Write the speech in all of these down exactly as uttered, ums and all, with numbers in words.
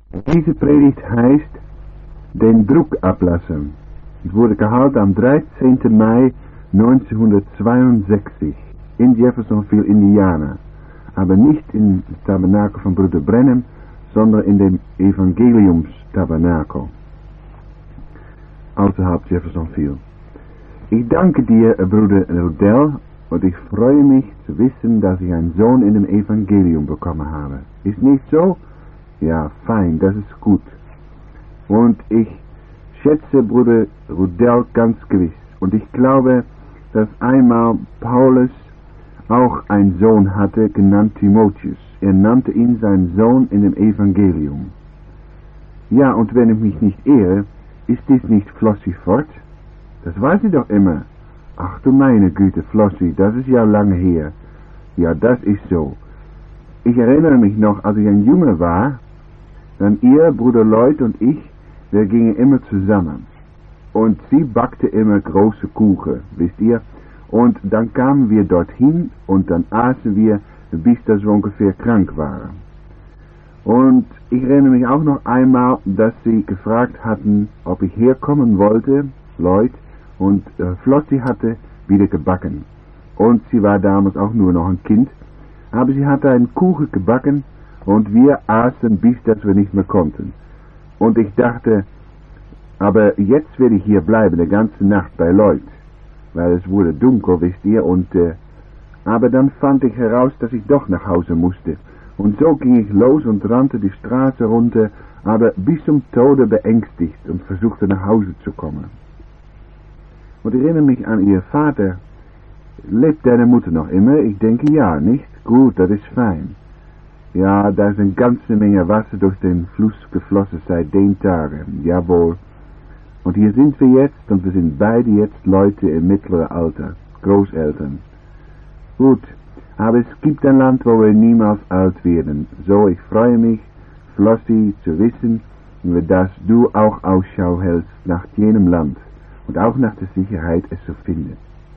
Diese Predigt heißt Den Druck ablassen. Es wurde gehalten am dreizehnten Mai neunzehnhundertzweiundsechzig in Jeffersonville, Indiana. Aber nicht im Tabernakel von Bruder Branham, sondern in dem Evangeliumstabernakel außerhalb Jeffersonville. Ich danke dir, Bruder Rudell, und ich freue mich zu wissen, dass ich einen Sohn in dem Evangelium bekommen habe. Ist nicht so? Ja, fein, das ist gut. Und ich schätze Bruder Rudell ganz gewiss. Und ich glaube, dass einmal Paulus auch einen Sohn hatte, genannt Timotheus. Er nannte ihn seinen Sohn in dem Evangelium. Ja, und wenn ich mich nicht irre, ist dies nicht Flossie Fort? Das weiß ich doch immer. Ach du meine Güte, Flossie, das ist ja lange her. Ja, das ist so. Ich erinnere mich noch, als ich ein Junge war, dann ihr, Bruder Lloyd und ich, wir gingen immer zusammen. Und sie backte immer große Kuchen, wisst ihr? Und dann kamen wir dorthin und dann aßen wir, bis dass wir ungefähr krank waren. Und ich erinnere mich auch noch einmal, dass sie gefragt hatten, ob ich herkommen wollte, Lloyd, und äh, Flossie hatte wieder gebacken. Und sie war damals auch nur noch ein Kind, aber sie hatte einen Kuchen gebacken und wir aßen, bis dass wir nicht mehr konnten. Und ich dachte, aber jetzt werde ich hier bleiben, die ganze Nacht bei Lloyd, weil es wurde dunkel, wisst ihr, und äh, aber dann fand ich heraus, dass ich doch nach Hause musste. Und so ging ich los und rannte die Straße runter, aber bis zum Tode beängstigt und versuchte nach Hause zu kommen. Und ich erinnere mich an ihr Vater. Lebt deine Mutter noch immer? Ich denke ja, nicht? Gut, das ist fein. Ja, da ist eine ganze Menge Wasser durch den Fluss geflossen seit den Tagen. Jawohl. Und hier sind wir jetzt und wir sind beide jetzt Leute im mittleren Alter. Großeltern. Gut, aber es gibt ein Land, wo wir niemals alt werden. So, ich freue mich, Flossie, zu wissen, dass du auch Ausschau hältst nach jenem Land. Und auch nach der Sicherheit, es zu finden.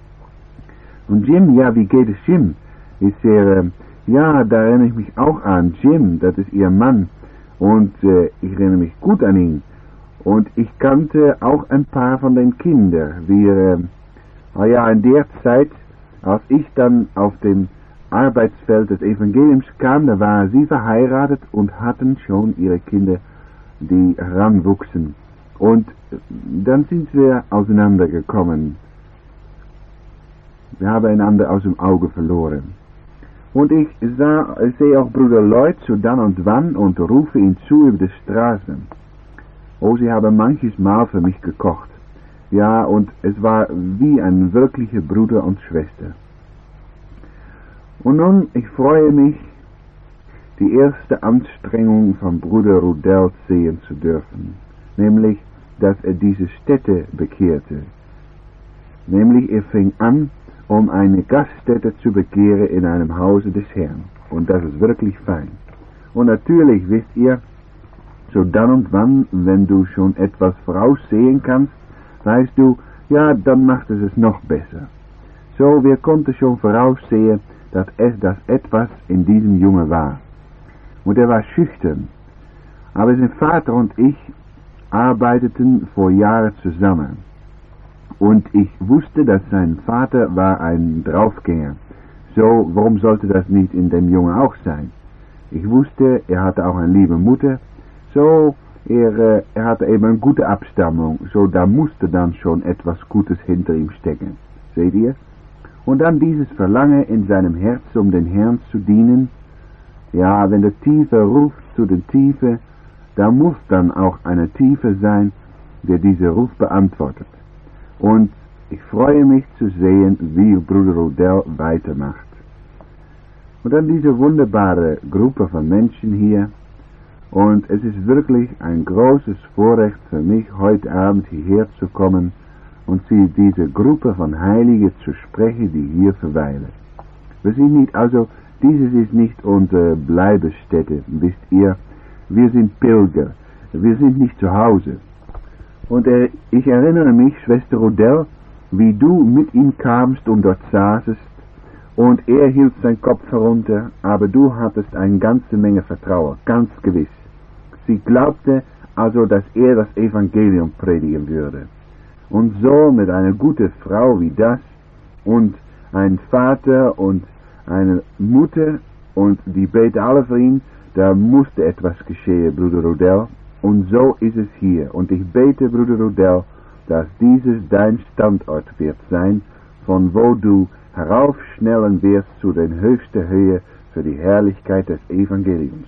Und Jim, ja, wie geht es Jim? Ist er, äh, ja, da erinnere ich mich auch an. Jim, das ist ihr Mann. Und äh, ich erinnere mich gut an ihn. Und ich kannte auch ein paar von den Kindern. Wir, äh, oh ja, in der Zeit, als ich dann auf dem Arbeitsfeld des Evangeliums kam, da waren sie verheiratet und hatten schon ihre Kinder, die heranwuchsen. Und dann sind wir auseinandergekommen. Wir haben einander aus dem Auge verloren. Und ich sah, ich sehe auch Bruder Lloyd so dann und wann und rufe ihn zu über die Straße. Oh, sie haben manches Mal für mich gekocht. Ja, und es war wie ein wirklicher Bruder und Schwester. Und nun, ich freue mich, die erste Anstrengung von Bruder Rudell sehen zu dürfen. Nämlich, dass er diese Stätte bekehrte. Nämlich, er fing an, um eine Gaststätte zu bekehren in einem Hause des Herrn. Und das ist wirklich fein. Und natürlich, wisst ihr, so dann und wann, wenn du schon etwas voraussehen kannst, weißt du, ja, dann macht es es noch besser. So, wir konnten schon voraussehen, dass es dass etwas in diesem Jungen war. Und er war schüchtern. Aber sein Vater und ich arbeiteten vor Jahren zusammen. Und ich wusste, dass sein Vater war ein Draufgänger. So, warum sollte das nicht in dem Jungen auch sein? Ich wusste, er hatte auch eine liebe Mutter. So, er, er hatte eben eine gute Abstammung. So, da musste dann schon etwas Gutes hinter ihm stecken. Seht ihr? Und dann dieses Verlangen in seinem Herz, um den Herrn zu dienen. Ja, wenn der Tiefe ruft zu den Tiefe, da muss dann auch eine Tiefe sein, der diese Ruf beantwortet. Und ich freue mich zu sehen, wie Bruder Rudell weitermacht. Und dann diese wunderbare Gruppe von Menschen hier. Und es ist wirklich ein großes Vorrecht für mich, heute Abend hierher zu kommen und sie diese Gruppe von Heiligen zu sprechen, die hier verweilen. Wir sind nicht, also dieses ist nicht unsere Bleibestätte, wisst ihr. Wir sind Pilger, wir sind nicht zu Hause. Und äh, ich erinnere mich, Schwester Rudell, wie du mit ihm kamst und dort saßest, und er hielt seinen Kopf herunter, aber du hattest eine ganze Menge Vertrauen, ganz gewiss. sie glaubte also, dass er das Evangelium predigen würde. Und so mit einer guten Frau wie das und ein Vater und eine Mutter und die beten alle für ihn, da musste etwas geschehen, Bruder Rudel. Und so ist es hier. Und ich bete, Bruder Rudel, dass dieses dein Standort wird sein, von wo du heraufschnellen wirst zu den höchsten Höhe für die Herrlichkeit des Evangeliums.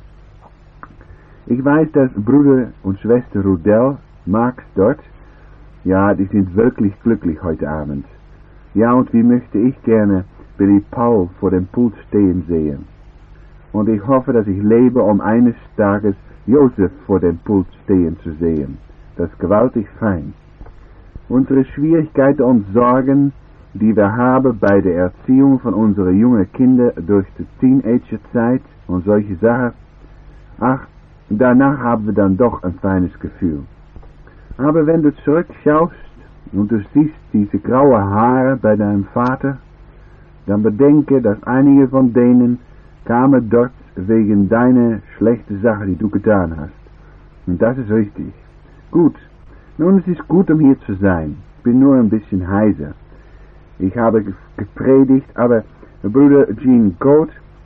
Ich weiß, dass Bruder und Schwester Rudel, Max dort, ja, die sind wirklich glücklich heute Abend. Ja, und wie möchte ich gerne Billy Paul vor dem Pult stehen sehen. Und ich hoffe, dass ich lebe, um eines Tages Josef vor dem Pult stehen zu sehen. Das ist gewaltig fein. Unsere Schwierigkeiten und Sorgen, die wir haben bei der Erziehung von unseren jungen Kindern durch die Teenagerzeit und solche Sachen, ach, danach haben wir dann doch ein feines Gefühl. Aber wenn du zurückschaust und du siehst diese graue Haare bei deinem Vater, dann bedenke, dass einige von denen kamen dort wegen deiner schlechten Sache, die du getan hast. Und das ist richtig. Gut. Nun, es ist gut, um hier zu sein. Ich bin nur ein bisschen heiser. Ich habe gepredigt, aber Bruder Gene Coat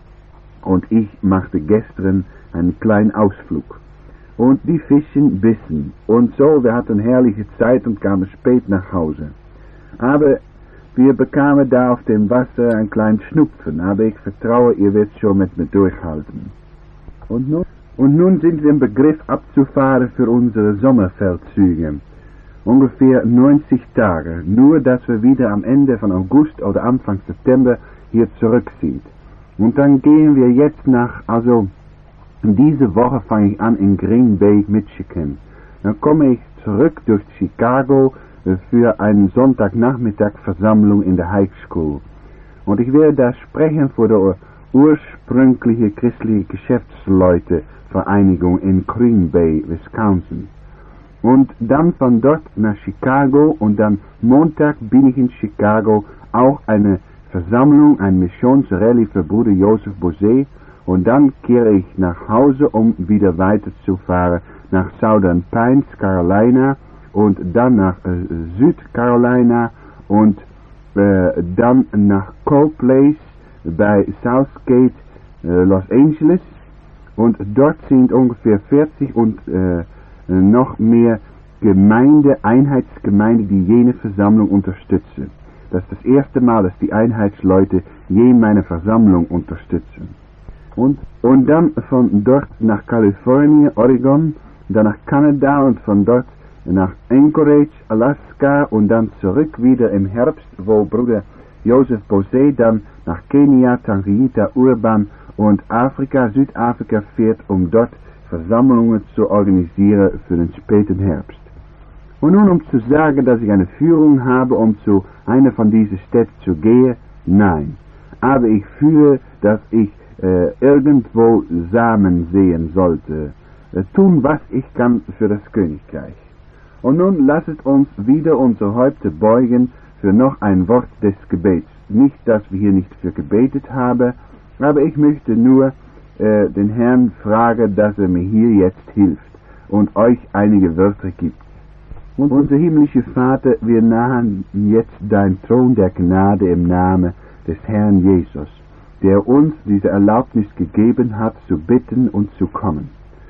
und ich machten gestern einen kleinen Ausflug. Und die Fischen bissen. Und so, wir hatten herrliche Zeit und kamen spät nach Hause. Aber wir bekamen da auf dem Wasser einen kleinen Schnupfen, aber ich vertraue, ihr werdet schon mit mir durchhalten. Und nun, und nun sind wir im Begriff abzufahren für unsere Sommerfeldzüge. Ungefähr neunzig Tage, nur dass wir wieder am Ende von August oder Anfang September hier zurück sind. Und dann gehen wir jetzt nach, also diese Woche fange ich an in Green Bay, Michigan. Dann komme ich zurück durch Chicago für eine Sonntagnachmittag-Versammlung in der High School. Und ich werde da sprechen vor der ursprüngliche christliche Geschäftsleute-Vereinigung in Green Bay, Wisconsin. Und dann von dort nach Chicago und dann Montag bin ich in Chicago auch eine Versammlung, ein Missionsrallye für Bruder Joseph Bosé und dann kehre ich nach Hause, um wieder weiterzufahren nach Southern Pines, Carolina und dann nach äh, Südcarolina und äh, dann nach Coal Place bei Southgate, äh, Los Angeles und dort sind ungefähr vierzig und äh, noch mehr Gemeinde, Einheitsgemeinde, die jene Versammlung unterstützen. Das ist das erste Mal, dass die Einheitsleute je meine Versammlung unterstützen. Und, und dann von dort nach Kalifornien, Oregon, dann nach Kanada und von dort nach Anchorage, Alaska und dann zurück wieder im Herbst, wo Bruder Joseph Bosé dann nach Kenia, Tanganyika, Urban und Afrika, Südafrika fährt, um dort Versammlungen zu organisieren für den späten Herbst. Und nun, um zu sagen, dass ich eine Führung habe, um zu einer von diesen Städten zu gehen, nein. Aber ich fühle, dass ich äh, irgendwo Samen sehen sollte, äh, tun, was ich kann für das Königreich. Und nun lasset uns wieder unsere Häupter beugen für noch ein Wort des Gebets. Nicht, dass wir hier nicht für gebetet haben, aber ich möchte nur äh, den Herrn fragen, dass er mir hier jetzt hilft und euch einige Wörter gibt. Und unser himmlischer Vater, wir nahen jetzt dein Thron der Gnade im Namen des Herrn Jesus, der uns diese Erlaubnis gegeben hat, zu bitten und zu kommen.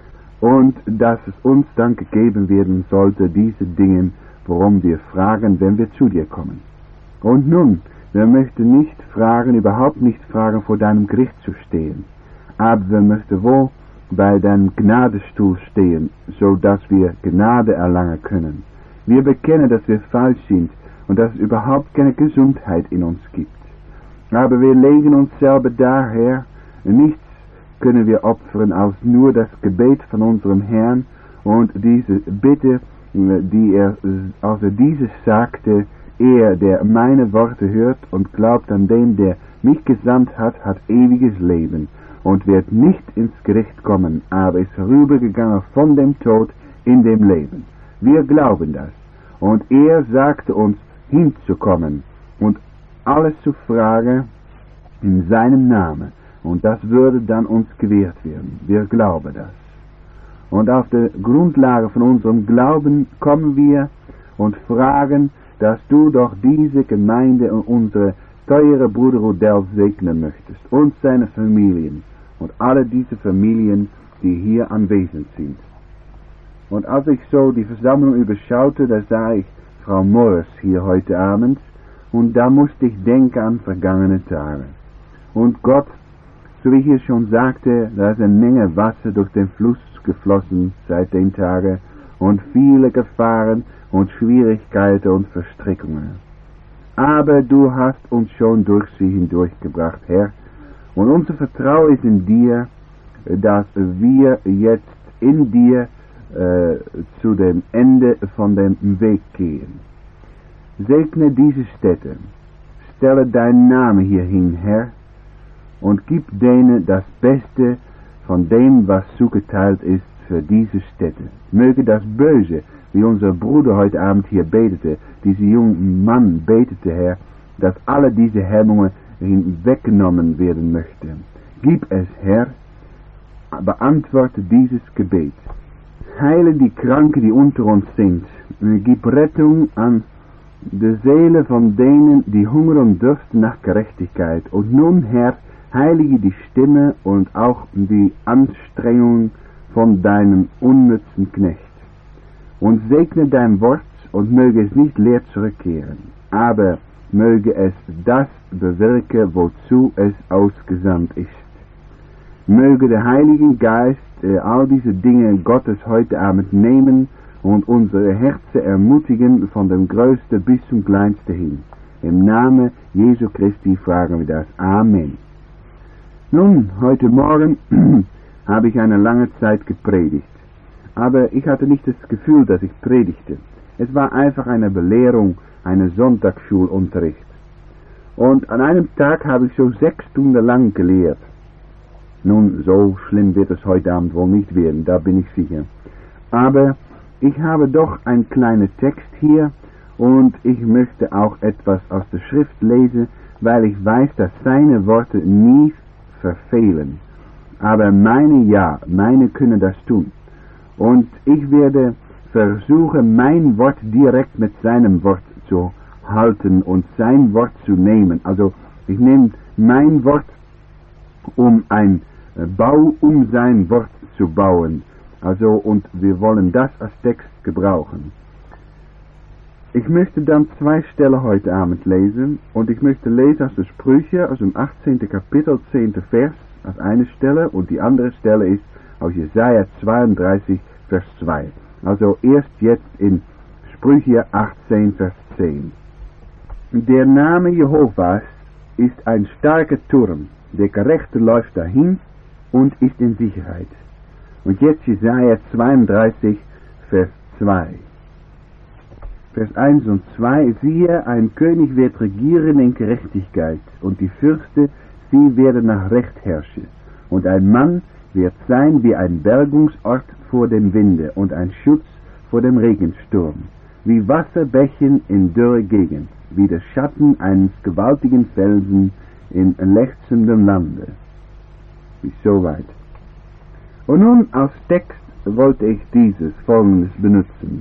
Und dass es uns dann gegeben werden sollte, diese Dinge, worum wir fragen, wenn wir zu dir kommen. Und nun, wir möchten nicht fragen, überhaupt nicht fragen, vor deinem Gericht zu stehen, aber wir möchten wohl bei deinem Gnadestuhl stehen, so dass wir Gnade erlangen können. Wir bekennen, dass wir falsch sind und dass es überhaupt keine Gesundheit in uns gibt. Aber wir legen uns selber daher, nichts können wir opfern als nur das Gebet von unserem Herrn und diese Bitte, die er, als er dieses sagte, er, der meine Worte hört und glaubt an den, der mich gesandt hat, hat ewiges Leben und wird nicht ins Gericht kommen, aber ist rübergegangen von dem Tod in dem Leben. Wir glauben das. Und er sagte uns hinzukommen und alles zu fragen in seinem Namen. Und das würde dann uns gewährt werden. Wir glauben das. Und auf der Grundlage von unserem Glauben kommen wir und fragen, dass du doch diese Gemeinde und unsere teure Bruder Rudel segnen möchtest und seine Familien und alle diese Familien, die hier anwesend sind. Und als ich so die Versammlung überschaute, da sah ich Frau Morris hier heute Abend und da musste ich denken an vergangene Tage. Und Gott, so wie ich hier schon sagte, da ist eine Menge Wasser durch den Fluss geflossen seit den Tagen und viele Gefahren und Schwierigkeiten und Verstrickungen. Aber du hast uns schon durch sie hindurchgebracht, Herr, und unser Vertrauen ist in dir, dass wir jetzt in dir äh, zu dem Ende von dem Weg gehen. Segne diese Städte, stelle deinen Namen hierhin, Herr, und gib denen das Beste von dem, was zugeteilt ist für diese Städte. Möge das Böse, wie unser Bruder heute Abend hier betete, dieser junge Mann betete, Herr, dass alle diese Hemmungen hinweggenommen werden möchten. Gib es, Herr, beantworte dieses Gebet. Heile die Kranken, die unter uns sind. Gib Rettung an die Seele von denen, die Hunger und dürsten nach Gerechtigkeit. Und nun, Herr, heilige die Stimme und auch die Anstrengung von deinem unnützen Knecht. Und segne dein Wort und möge es nicht leer zurückkehren, aber möge es das bewirken, wozu es ausgesandt ist. Möge der Heilige Geist äh, all diese Dinge Gottes heute Abend nehmen und unsere Herzen ermutigen von dem Größten bis zum Kleinsten hin. Im Namen Jesu Christi fragen wir das. Amen. Nun, heute Morgen habe ich eine lange Zeit gepredigt. Aber ich hatte nicht das Gefühl, dass ich predigte. Es war einfach eine Belehrung, eine Sonntagsschulunterricht. Und an einem Tag habe ich so sechs Stunden lang gelehrt. Nun, so schlimm wird es heute Abend wohl nicht werden, da bin ich sicher. Aber ich habe doch einen kleinen Text hier und ich möchte auch etwas aus der Schrift lesen, weil ich weiß, dass seine Worte nie verfehlen. Aber meine ja, meine können das tun. Und ich werde versuchen, mein Wort direkt mit seinem Wort zu halten und sein Wort zu nehmen. Also ich nehme mein Wort, um ein Bau um sein Wort zu bauen. Also und wir wollen das als Text gebrauchen. Ich möchte dann zwei Stellen heute Abend lesen und ich möchte lesen aus der Sprüche, aus dem achtzehnten Kapitel, zehnten Vers, als eine Stelle und die andere Stelle ist aus Jesaja zweiunddreißig, Vers zwei. Also erst jetzt in Sprüche achtzehn, Vers zehn. Der Name Jehovas ist ein starker Turm, der Gerechte läuft dahin und ist in Sicherheit. Und jetzt Jesaja zweiunddreißig, Vers zwei. Vers eins und zwei, siehe, ein König wird regieren in Gerechtigkeit, und die Fürste, sie werden nach Recht herrschen. Und ein Mann wird sein wie ein Bergungsort vor dem Winde und ein Schutz vor dem Regensturm, wie Wasserbächen in dürre Gegend, wie der Schatten eines gewaltigen Felsen in lechzendem Lande. Bis soweit. Und nun als Text wollte ich dieses Folgendes benutzen.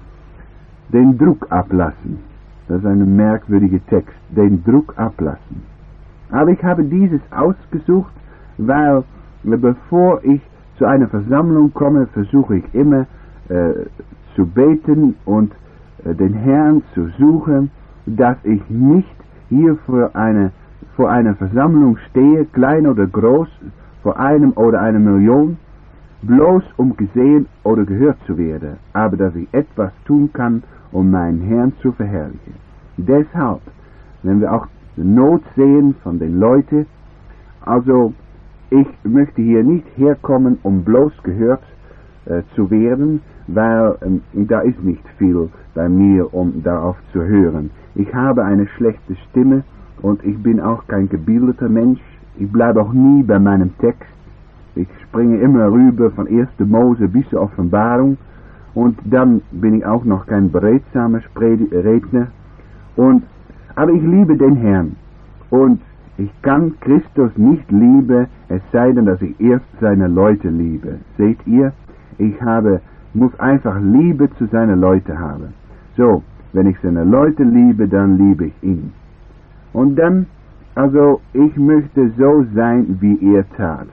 Den Druck ablassen. Das ist ein merkwürdiger Text. Den Druck ablassen. Aber ich habe dieses ausgesucht, weil bevor ich zu einer Versammlung komme, versuche ich immer äh, zu beten und äh, den Herrn zu suchen, dass ich nicht hier vor einer, vor einer Versammlung stehe, klein oder groß, vor einem oder einer Million, bloß um gesehen oder gehört zu werden, aber dass ich etwas tun kann, um meinen Herrn zu verherrlichen. Deshalb, wenn wir auch die Not sehen von den Leuten, also ich möchte hier nicht herkommen, um bloß gehört äh, zu werden, weil ähm, da ist nicht viel bei mir, um darauf zu hören. Ich habe eine schlechte Stimme und ich bin auch kein gebildeter Mensch. Ich bleibe auch nie bei meinem Text. Ich springe immer rüber von ersten Mose bis zur Offenbarung. Und dann bin ich auch noch kein beredsamer Redner. Und, aber ich liebe den Herrn. Und ich kann Christus nicht lieben, es sei denn, dass ich erst seine Leute liebe. Seht ihr? Ich habe, muss einfach Liebe zu seinen Leuten haben. So, wenn ich seine Leute liebe, dann liebe ich ihn. Und dann, also ich möchte so sein, wie er tat.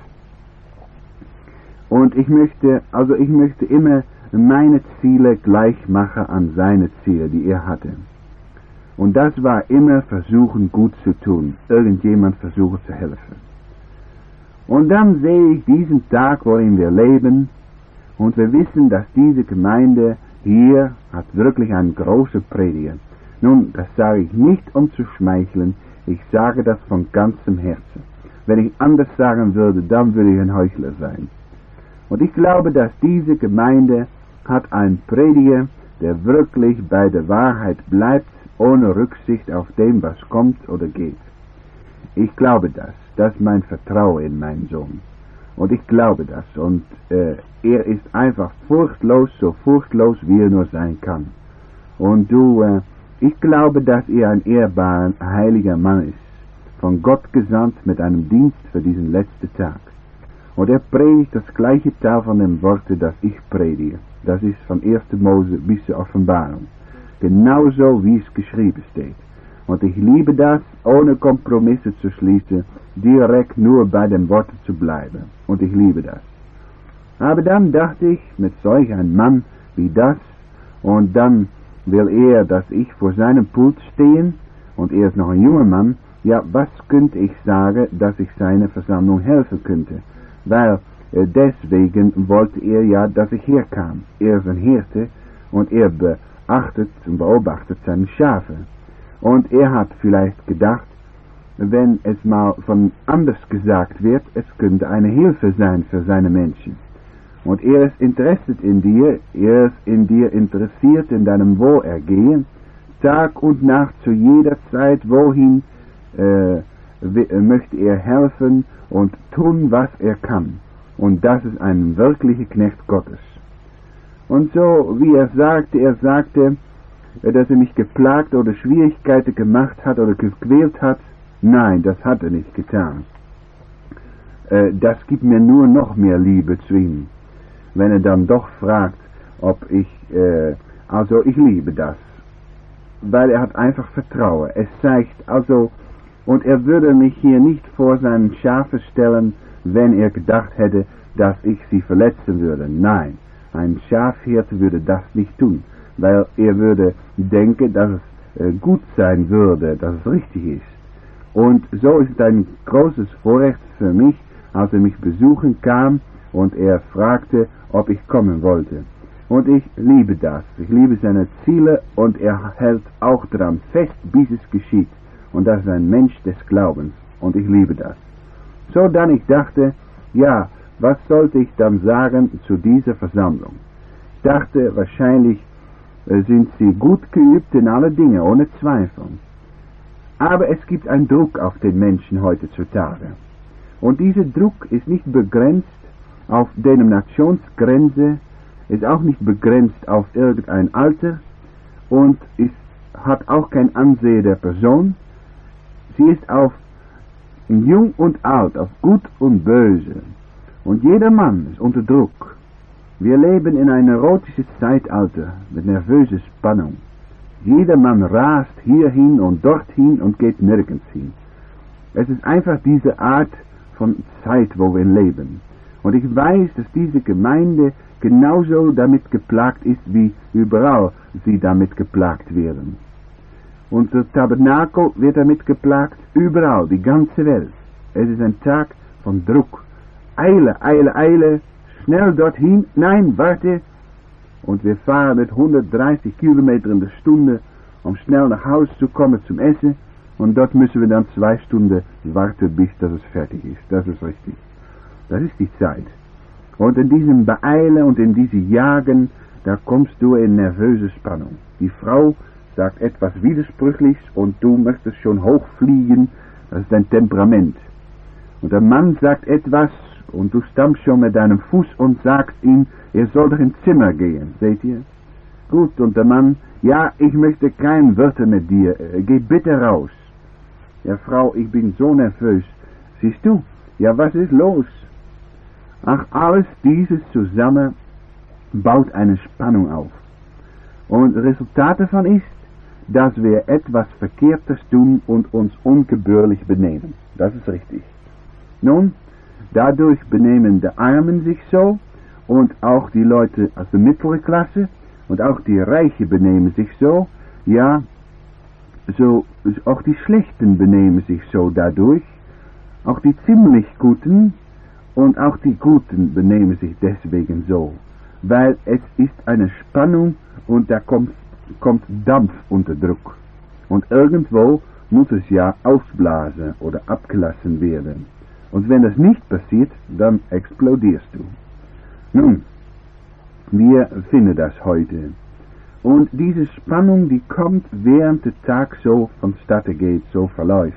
Und ich möchte, also ich möchte immer meine Ziele gleich machen an seine Ziele, die er hatte. Und das war immer versuchen, gut zu tun, irgendjemand versuchen zu helfen. Und dann sehe ich diesen Tag, worin wir leben, und wir wissen, dass diese Gemeinde hier hat wirklich einen großen Prediger. Nun, das sage ich nicht, um zu schmeicheln, ich sage das von ganzem Herzen. Wenn ich anders sagen würde, dann würde ich ein Heuchler sein. Und ich glaube, dass diese Gemeinde hat einen Prediger, der wirklich bei der Wahrheit bleibt, ohne Rücksicht auf dem, was kommt oder geht. Ich glaube das. Das ist mein Vertrauen in meinen Sohn. Und ich glaube das. Und äh, er ist einfach furchtlos, so furchtlos, wie er nur sein kann. Und du, äh, ich glaube, dass er ein ehrbarer, heiliger Mann ist, von Gott gesandt mit einem Dienst für diesen letzten Tag. Und er predigt das gleiche Teil von dem Worte, das ich predige. Das ist von erster Mose bis zur Offenbarung. Genauso wie es geschrieben steht. Und ich liebe das, ohne Kompromisse zu schließen, direkt nur bei dem Wort zu bleiben. Und ich liebe das. Aber dann dachte ich, mit solch einem Mann wie das, und dann will er, dass ich vor seinem Pult stehen, und er ist noch ein junger Mann, ja, was könnte ich sagen, dass ich seiner Versammlung helfen könnte? Weil äh, deswegen wollte er ja, dass ich herkam. Er ist ein Hirte, und er beachtet und beobachtet seine Schafe. Und er hat vielleicht gedacht, wenn es mal von anders gesagt wird, es könnte eine Hilfe sein für seine Menschen. Und er ist interessiert in dir, er ist in dir interessiert in deinem Wohlergehen, Tag und Nacht zu jeder Zeit, wohin äh, möchte er helfen und tun, was er kann. Und das ist ein wirklicher Knecht Gottes. Und so, wie er sagte, er sagte, dass er mich geplagt oder Schwierigkeiten gemacht hat oder gequält hat. Nein, das hat er nicht getan. Äh, das gibt mir nur noch mehr Liebe zu ihm. Wenn er dann doch fragt, ob ich, äh, also ich liebe das. Weil er hat einfach Vertrauen. Es zeigt, also, und er würde mich hier nicht vor seinen Schafe stellen, wenn er gedacht hätte, dass ich sie verletzen würde. Nein, ein Schafhirte würde das nicht tun. Weil er würde denken, dass es äh, gut sein würde, dass es richtig ist. Und so ist es ein großes Vorrecht für mich, als er mich besuchen kam und er fragte, ob ich kommen wollte. Und ich liebe das. Ich liebe seine Ziele und er hält auch daran fest, bis es geschieht. Und das ist ein Mensch des Glaubens. Und ich liebe das. So dann ich dachte, ja, was sollte ich dann sagen zu dieser Versammlung? Ich dachte, wahrscheinlich sind sie gut geübt in alle Dinge, ohne Zweifel. Aber es gibt einen Druck auf den Menschen heutzutage. Und dieser Druck ist nicht begrenzt auf Denominationsgrenze, ist auch nicht begrenzt auf irgendein Alter und ist, hat auch kein Ansehen der Person. Sie ist auf Jung und Alt, auf Gut und Böse. Und jeder Mann ist unter Druck. Wir leben in einem erotischen Zeitalter mit nervöser Spannung. Jeder Mann rast hierhin und dorthin und geht nirgends hin. Es ist einfach diese Art von Zeit, wo wir leben. Und ich weiß, dass diese Gemeinde genauso damit geplagt ist, wie überall sie damit geplagt werden. Unser Tabernakel wird damit geplagt, überall, die ganze Welt. Es ist ein Tag von Druck. Eile, Eile, Eile, schnell dorthin, nein, warte. Und wir fahren mit hundertdreißig Kilometer in der Stunde, um schnell nach Hause zu kommen zum Essen. Und dort müssen wir dann zwei Stunden warten, bis das es fertig ist. Das ist richtig. Das ist die Zeit. Und in diesem Beeilen und in diesem Jagen, da kommst du in nervöse Spannung. Die Frau sagt etwas Widersprüchliches und du möchtest schon hochfliegen. Das ist dein Temperament. Und der Mann sagt etwas und du stammst schon mit deinem Fuß und sagst ihm, er soll doch ins Zimmer gehen. Seht ihr? Gut, und der Mann, ja, ich möchte kein Wörter mit dir. Geh bitte raus. Ja, Frau, ich bin so nervös. Siehst du? Ja, was ist los? Ach, alles dieses zusammen baut eine Spannung auf. Und Resultat davon ist, dass wir etwas Verkehrtes tun und uns ungebührlich benehmen. Das ist richtig. Nun, dadurch benehmen die Armen sich so und auch die Leute aus der mittleren Klasse und auch die Reichen benehmen sich so. Ja, so auch die Schlechten benehmen sich so dadurch. Auch die ziemlich Guten und auch die Guten benehmen sich deswegen so. Weil es ist eine Spannung und da kommt, kommt Dampf unter Druck. Und irgendwo muss es ja ausblasen oder abgelassen werden. Und wenn das nicht passiert, dann explodierst du. Nun, wir finden das heute. Und diese Spannung, die kommt, während der Tag so vonstatten geht, so verläuft.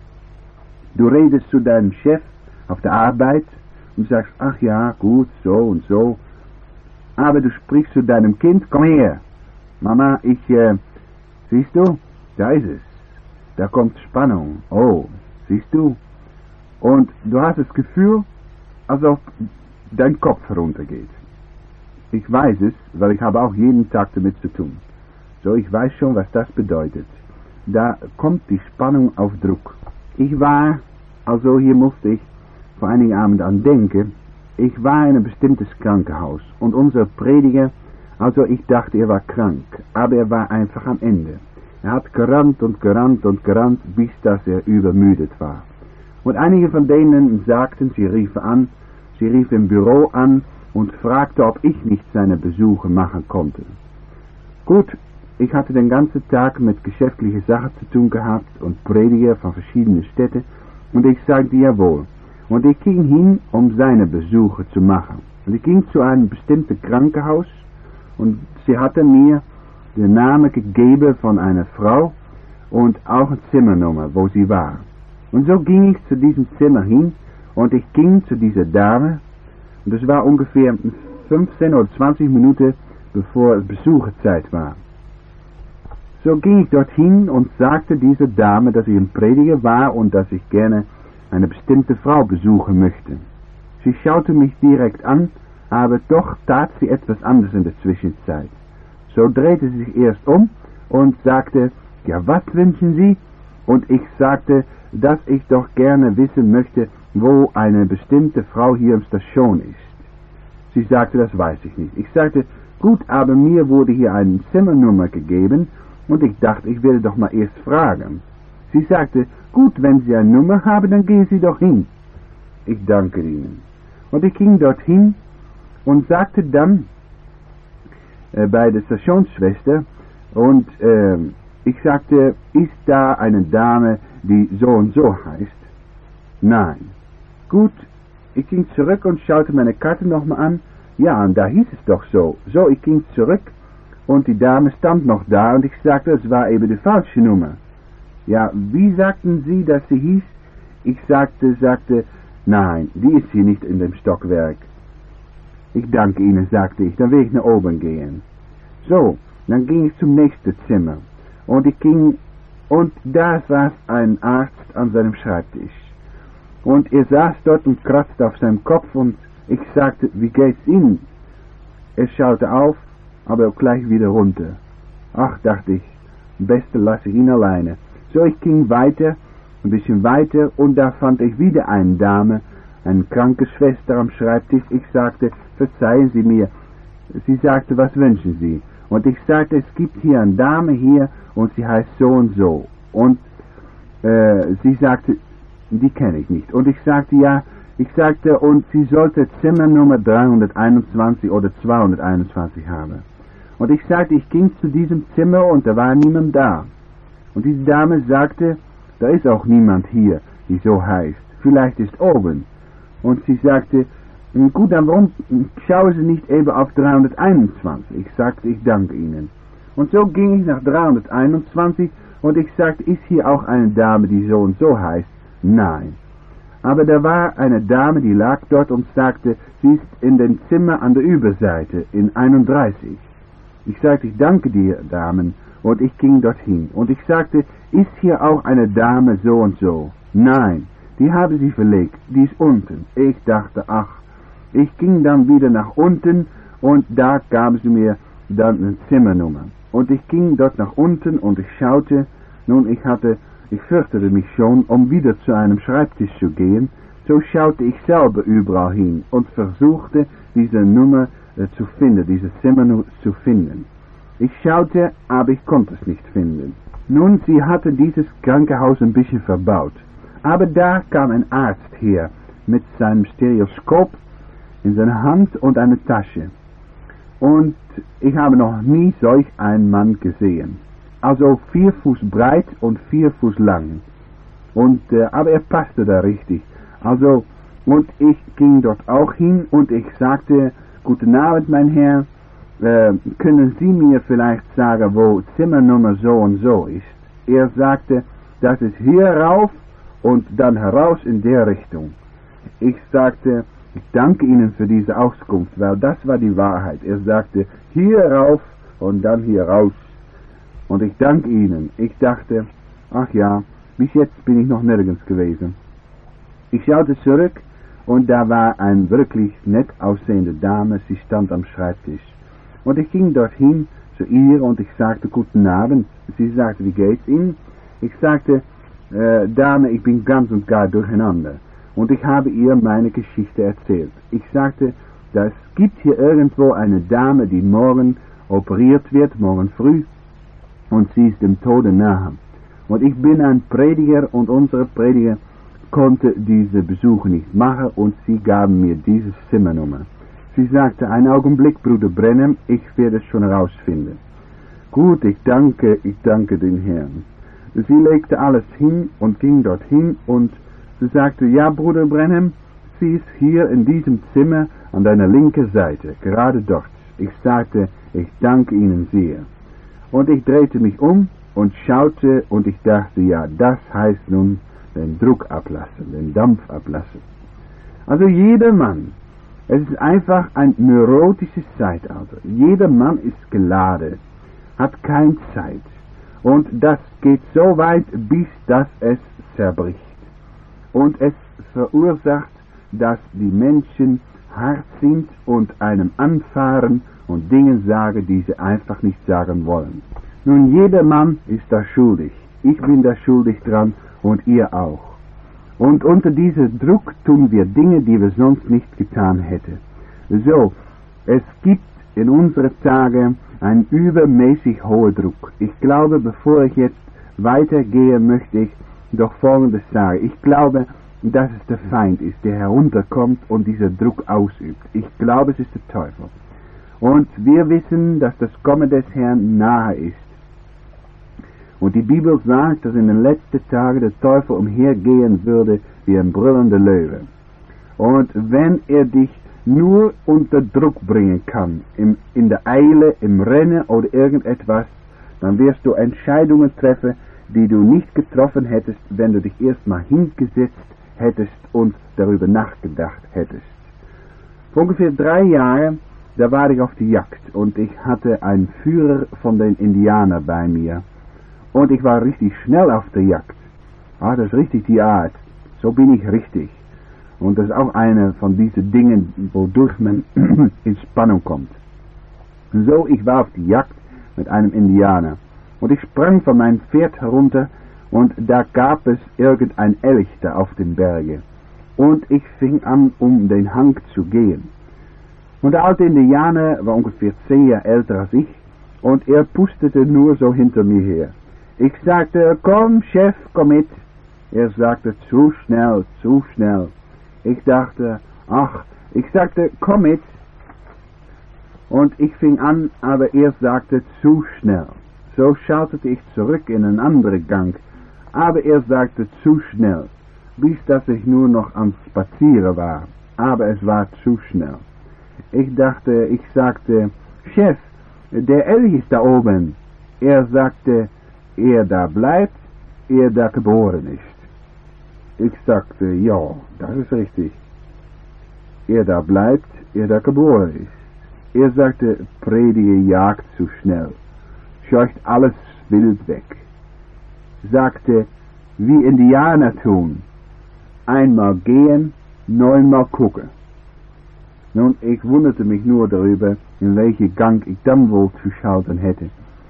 Du redest zu deinem Chef auf der Arbeit und sagst, ach ja, gut, so und so. Aber du sprichst zu deinem Kind, komm her. Mama, ich, äh, siehst du, da ist es. Da kommt Spannung. Oh, siehst du? Und du hast das Gefühl, als ob dein Kopf heruntergeht. Ich weiß es, weil ich habe auch jeden Tag damit zu tun. So, ich weiß schon, was das bedeutet. Da kommt die Spannung auf Druck. Ich war, also hier musste ich vor einigen Abend an denken, ich war in ein bestimmtes Krankenhaus und unser Prediger, also ich dachte, er war krank, aber er war einfach am Ende. Er hat gerannt und gerannt und gerannt, bis dass er übermüdet war. Und einige von denen sagten, sie riefen an, sie rief im Büro an und fragte, ob ich nicht seine Besuche machen konnte. Gut, ich hatte den ganzen Tag mit geschäftlichen Sachen zu tun gehabt und Prediger von verschiedenen Städten und ich sagte jawohl. Und ich ging hin, um seine Besuche zu machen. Und ich ging zu einem bestimmten Krankenhaus und sie hatte mir den Namen gegeben von einer Frau und auch eine Zimmernummer, wo sie war. Und so ging ich zu diesem Zimmer hin und ich ging zu dieser Dame und das war ungefähr fünfzehn oder zwanzig Minuten bevor Besucherzeit war. So ging ich dorthin und sagte dieser Dame, dass ich ein Prediger war und dass ich gerne eine bestimmte Frau besuchen möchte. Sie schaute mich direkt an, aber doch tat sie etwas anderes in der Zwischenzeit. So drehte sie sich erst um und sagte, ja, was wünschen Sie? Und ich sagte, dass ich doch gerne wissen möchte, wo eine bestimmte Frau hier im Station ist. Sie sagte, das weiß ich nicht. Ich sagte, gut, aber mir wurde hier eine Zimmernummer gegeben und ich dachte, ich werde doch mal erst fragen. Sie sagte, gut, wenn Sie eine Nummer haben, dann gehen Sie doch hin. Ich danke Ihnen. Und ich ging dorthin und sagte dann äh, bei der Stationsschwester, und äh, ich sagte, ist da eine Dame, die so und so heißt? Nein. Gut, ich ging zurück und schaute meine Karte nochmal an. Ja, und da hieß es doch so. So, ich ging zurück und die Dame stand noch da und ich sagte, es war eben die falsche Nummer. Ja, wie sagten Sie, dass sie hieß? Ich sagte, sagte, nein, die ist hier nicht in dem Stockwerk. Ich danke Ihnen, sagte ich, dann will ich nach oben gehen. So, dann ging ich zum nächsten Zimmer und ich ging, und da saß ein Arzt an seinem Schreibtisch. Und er saß dort und kratzte auf seinem Kopf und ich sagte, wie geht's Ihnen? Er schaute auf, aber auch gleich wieder runter. Ach, dachte ich, am besten lasse ich ihn alleine. So, ich ging weiter, ein bisschen weiter, und da fand ich wieder eine Dame, eine Krankenschwester am Schreibtisch. Ich sagte, verzeihen Sie mir. Sie sagte, was wünschen Sie? Und ich sagte, es gibt hier eine Dame hier, und sie heißt so und so. Und äh, sie sagte, die kenne ich nicht. Und ich sagte, ja, ich sagte, und sie sollte Zimmernummer dreihunderteinundzwanzig oder zweihunderteinundzwanzig haben. Und ich sagte, ich ging zu diesem Zimmer, und da war niemand da. Und diese Dame sagte, da ist auch niemand hier, die so heißt. Vielleicht ist oben. Und sie sagte, gut, dann warum schauen Sie nicht eben auf dreihunderteinundzwanzig? Ich sagte, ich danke Ihnen. Und so ging ich nach dreihunderteinundzwanzig und ich sagte, ist hier auch eine Dame, die so und so heißt? Nein. Aber da war eine Dame, die lag dort und sagte, sie ist in dem Zimmer an der Überseite, in einunddreißig. Ich sagte, ich danke dir, Damen. Und ich ging dorthin. Und ich sagte, ist hier auch eine Dame so und so? Nein, die habe sie verlegt, die ist unten. Ich dachte, ach, ich ging dann wieder nach unten und da gaben sie mir dann eine Zimmernummer. Und ich ging dort nach unten und ich schaute, nun ich hatte, ich fürchtete mich schon, um wieder zu einem Schreibtisch zu gehen, so schaute ich selber überall hin und versuchte diese Nummer äh, zu finden, diese Zimmernummer zu finden. Ich schaute, aber ich konnte es nicht finden. Nun, sie hatte dieses Krankenhaus ein bisschen verbaut, aber da kam ein Arzt her mit seinem Stereoskop in seiner Hand und einer Tasche. Und ich habe noch nie solch einen Mann gesehen. Also vier Fuß breit und vier Fuß lang. Und, äh, aber er passte da richtig. Also, und ich ging dort auch hin und ich sagte, guten Abend, mein Herr, äh, können Sie mir vielleicht sagen, wo Zimmernummer so und so ist? Er sagte, das ist hier rauf und dann heraus in der Richtung. Ich sagte, ich danke Ihnen für diese Auskunft, weil das war die Wahrheit. Er sagte, hier rauf und dann hier raus. Und ich danke Ihnen. Ich dachte, ach ja, bis jetzt bin ich noch nirgends gewesen. Ich schaute zurück und da war eine wirklich nett aussehende Dame, sie stand am Schreibtisch. Und ich ging dorthin zu ihr und ich sagte, guten Abend. Sie sagte, wie geht's Ihnen? Ich sagte, äh, Dame, ich bin ganz und gar durcheinander. Und ich habe ihr meine Geschichte erzählt. Ich sagte, es gibt hier irgendwo eine Dame, die morgen operiert wird, morgen früh, und sie ist dem Tode nahe. Und ich bin ein Prediger und unsere Prediger konnte diese Besuche nicht machen und sie gaben mir diese Zimmernummer. Sie sagte, einen Augenblick, Bruder Branham, ich werde es schon herausfinden. Gut, ich danke, ich danke den Herrn. Sie legte alles hin und ging dorthin und sie sagte, ja, Bruder Branham, sie ist hier in diesem Zimmer an deiner linken Seite, gerade dort. Ich sagte, ich danke Ihnen sehr. Und ich drehte mich um und schaute und ich dachte, ja, das heißt nun den Druck ablassen, den Dampf ablassen. Also jeder Mann, es ist einfach ein neurotisches Zeitalter. Jeder Mann ist geladen, hat keine Zeit. Und das geht so weit, bis dass es zerbricht. Und es verursacht, dass die Menschen hart sind und einem anfahren und Dinge sagen, die sie einfach nicht sagen wollen. Nun, jeder Mann ist da schuldig. Ich bin da schuldig dran und ihr auch. Und unter diesem Druck tun wir Dinge, die wir sonst nicht getan hätten. So, es gibt in unseren Tagen einen übermäßig hohen Druck. Ich glaube, bevor ich jetzt weitergehe, möchte ich doch Folgendes sagen. Ich glaube, dass es der Feind ist, der herunterkommt und diesen Druck ausübt. Ich glaube, es ist der Teufel. Und wir wissen, dass das Kommen des Herrn nahe ist. Und die Bibel sagt, dass in den letzten Tagen der Teufel umhergehen würde wie ein brüllender Löwe. Und wenn er dich nur unter Druck bringen kann, im, in der Eile, im Rennen oder irgendetwas, dann wirst du Entscheidungen treffen, die du nicht getroffen hättest, wenn du dich erstmal hingesetzt hättest und darüber nachgedacht hättest. Vor ungefähr drei Jahren, da war ich auf die Jagd und ich hatte einen Führer von den Indianern bei mir. Und ich war richtig schnell auf der Jagd. Ah, das ist richtig die Art. So bin ich richtig. Und das ist auch eine von diesen Dingen, wodurch man in Spannung kommt. So, ich war auf die Jagd mit einem Indianer. Und ich sprang von meinem Pferd herunter und da gab es irgendein Elch da auf dem Berge. Und ich fing an, um den Hang zu gehen. Und der alte Indianer war ungefähr zehn Jahre älter als ich und er pustete nur so hinter mir her. Ich sagte, komm, Chef, komm mit. Er sagte, zu schnell, zu schnell. Ich dachte, ach, ich sagte, komm mit. Und ich fing an, aber er sagte, zu schnell. So schaltete ich zurück in einen anderen Gang, aber er sagte, zu schnell, bis dass ich nur noch am Spazieren war, aber es war zu schnell. Ich dachte, ich sagte, Chef, der Elch ist da oben. Er sagte, er da bleibt, er da geboren ist. Ich sagte, ja, das ist richtig. Er da bleibt, er da geboren ist. Er sagte, predige Jagd zu schnell, scheucht alles wild weg. Sagte, wie Indianer tun, einmal gehen, neunmal gucken. Nun, ich wunderte mich nur darüber, in welche Gang ich dann wohl zu schalten hätte.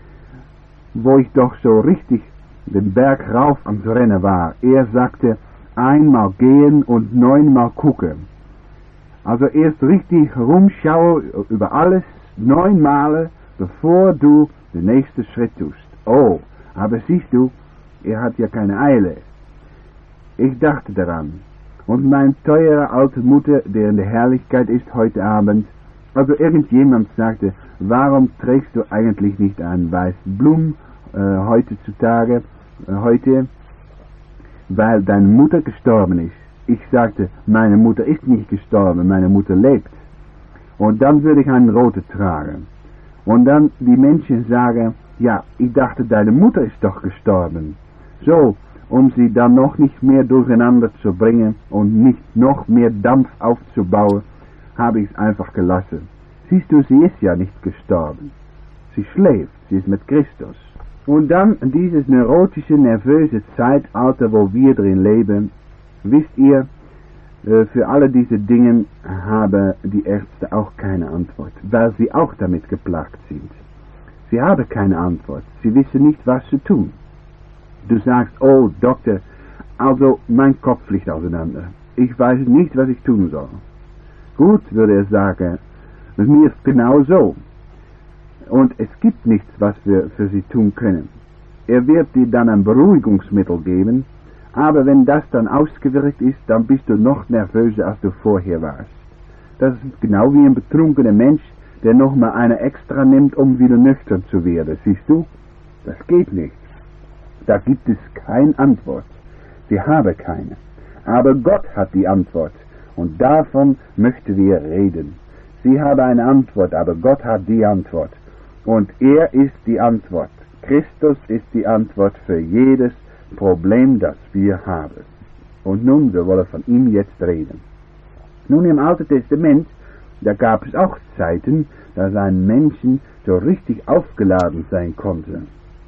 Wo ich doch so richtig den Berg rauf am Rennen war. Er sagte, einmal gehen und neunmal gucken. Also erst richtig rumschauen über alles, neun Male, bevor du den nächsten Schritt tust. Oh, aber siehst du, er hat ja keine Eile. Ich dachte daran. Und meine teure alte Mutter, der in der Herrlichkeit ist heute Abend, also irgendjemand sagte, warum trägst du eigentlich nicht einen weißen Blumen äh, heutzutage, äh, heute, weil deine Mutter gestorben ist. Ich sagte, meine Mutter ist nicht gestorben, meine Mutter lebt. Und dann würde ich einen roten tragen. Und dann die Menschen sagen, ja, ich dachte, deine Mutter ist doch gestorben. So, um sie dann noch nicht mehr durcheinander zu bringen und nicht noch mehr Dampf aufzubauen, habe ich es einfach gelassen. Siehst du, sie ist ja nicht gestorben. Sie schläft, sie ist mit Christus. Und dann dieses neurotische, nervöse Zeitalter, wo wir drin leben, wisst ihr, für alle diese Dinge haben die Ärzte auch keine Antwort, weil sie auch damit geplagt sind. Sie haben keine Antwort, sie wissen nicht, was zu tun. Du sagst, oh Doktor, also mein Kopf fliegt auseinander. Ich weiß nicht, was ich tun soll. Gut, würde er sagen, mit mir ist genau so. Und es gibt nichts, was wir für sie tun können. Er wird dir dann ein Beruhigungsmittel geben, aber wenn das dann ausgewirkt ist, dann bist du noch nervöser, als du vorher warst. Das ist genau wie ein betrunkener Mensch, der nochmal eine extra nimmt, um wieder nüchtern zu werden. Siehst du? Das geht nicht. Da gibt es keine Antwort. Sie haben keine. Aber Gott hat die Antwort. Und davon möchten wir reden. Sie haben eine Antwort, aber Gott hat die Antwort. Und er ist die Antwort. Christus ist die Antwort für jedes Problem, das wir haben. Und nun, wir wollen von ihm jetzt reden. Nun, im Alten Testament, da gab es auch Zeiten, da ein Menschen so richtig aufgeladen sein konnte.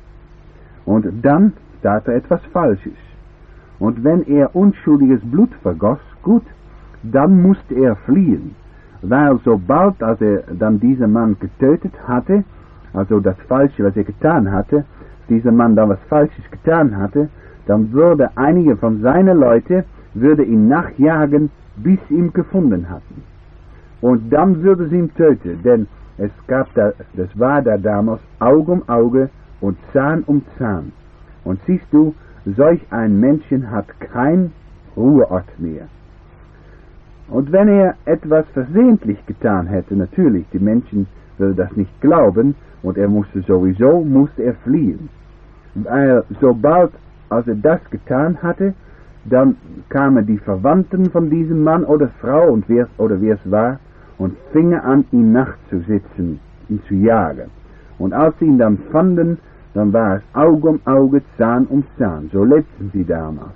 Und dann tat er etwas Falsches. Und wenn er unschuldiges Blut vergoss, gut, dann musste er fliehen. Weil sobald, als er dann diesen Mann getötet hatte, also das Falsche, was er getan hatte, dieser Mann dann was Falsches getan hatte, dann würde einige von seinen Leuten, würde ihn nachjagen, bis sie ihn gefunden hatten. Und dann würde sie ihn töten, denn es gab da, das war da damals Auge um Auge und Zahn um Zahn. Und siehst du, solch ein Menschen hat kein Ruheort mehr. Und wenn er etwas versehentlich getan hätte, natürlich, die Menschen würden das nicht glauben, und er musste sowieso, musste er fliehen. Weil sobald, als er das getan hatte, dann kamen die Verwandten von diesem Mann oder Frau, und wer, oder wer es war, und fingen an, ihn nachzusitzen, ihn zu jagen. Und als sie ihn dann fanden, dann war es Auge um Auge, Zahn um Zahn. So lebten sie damals.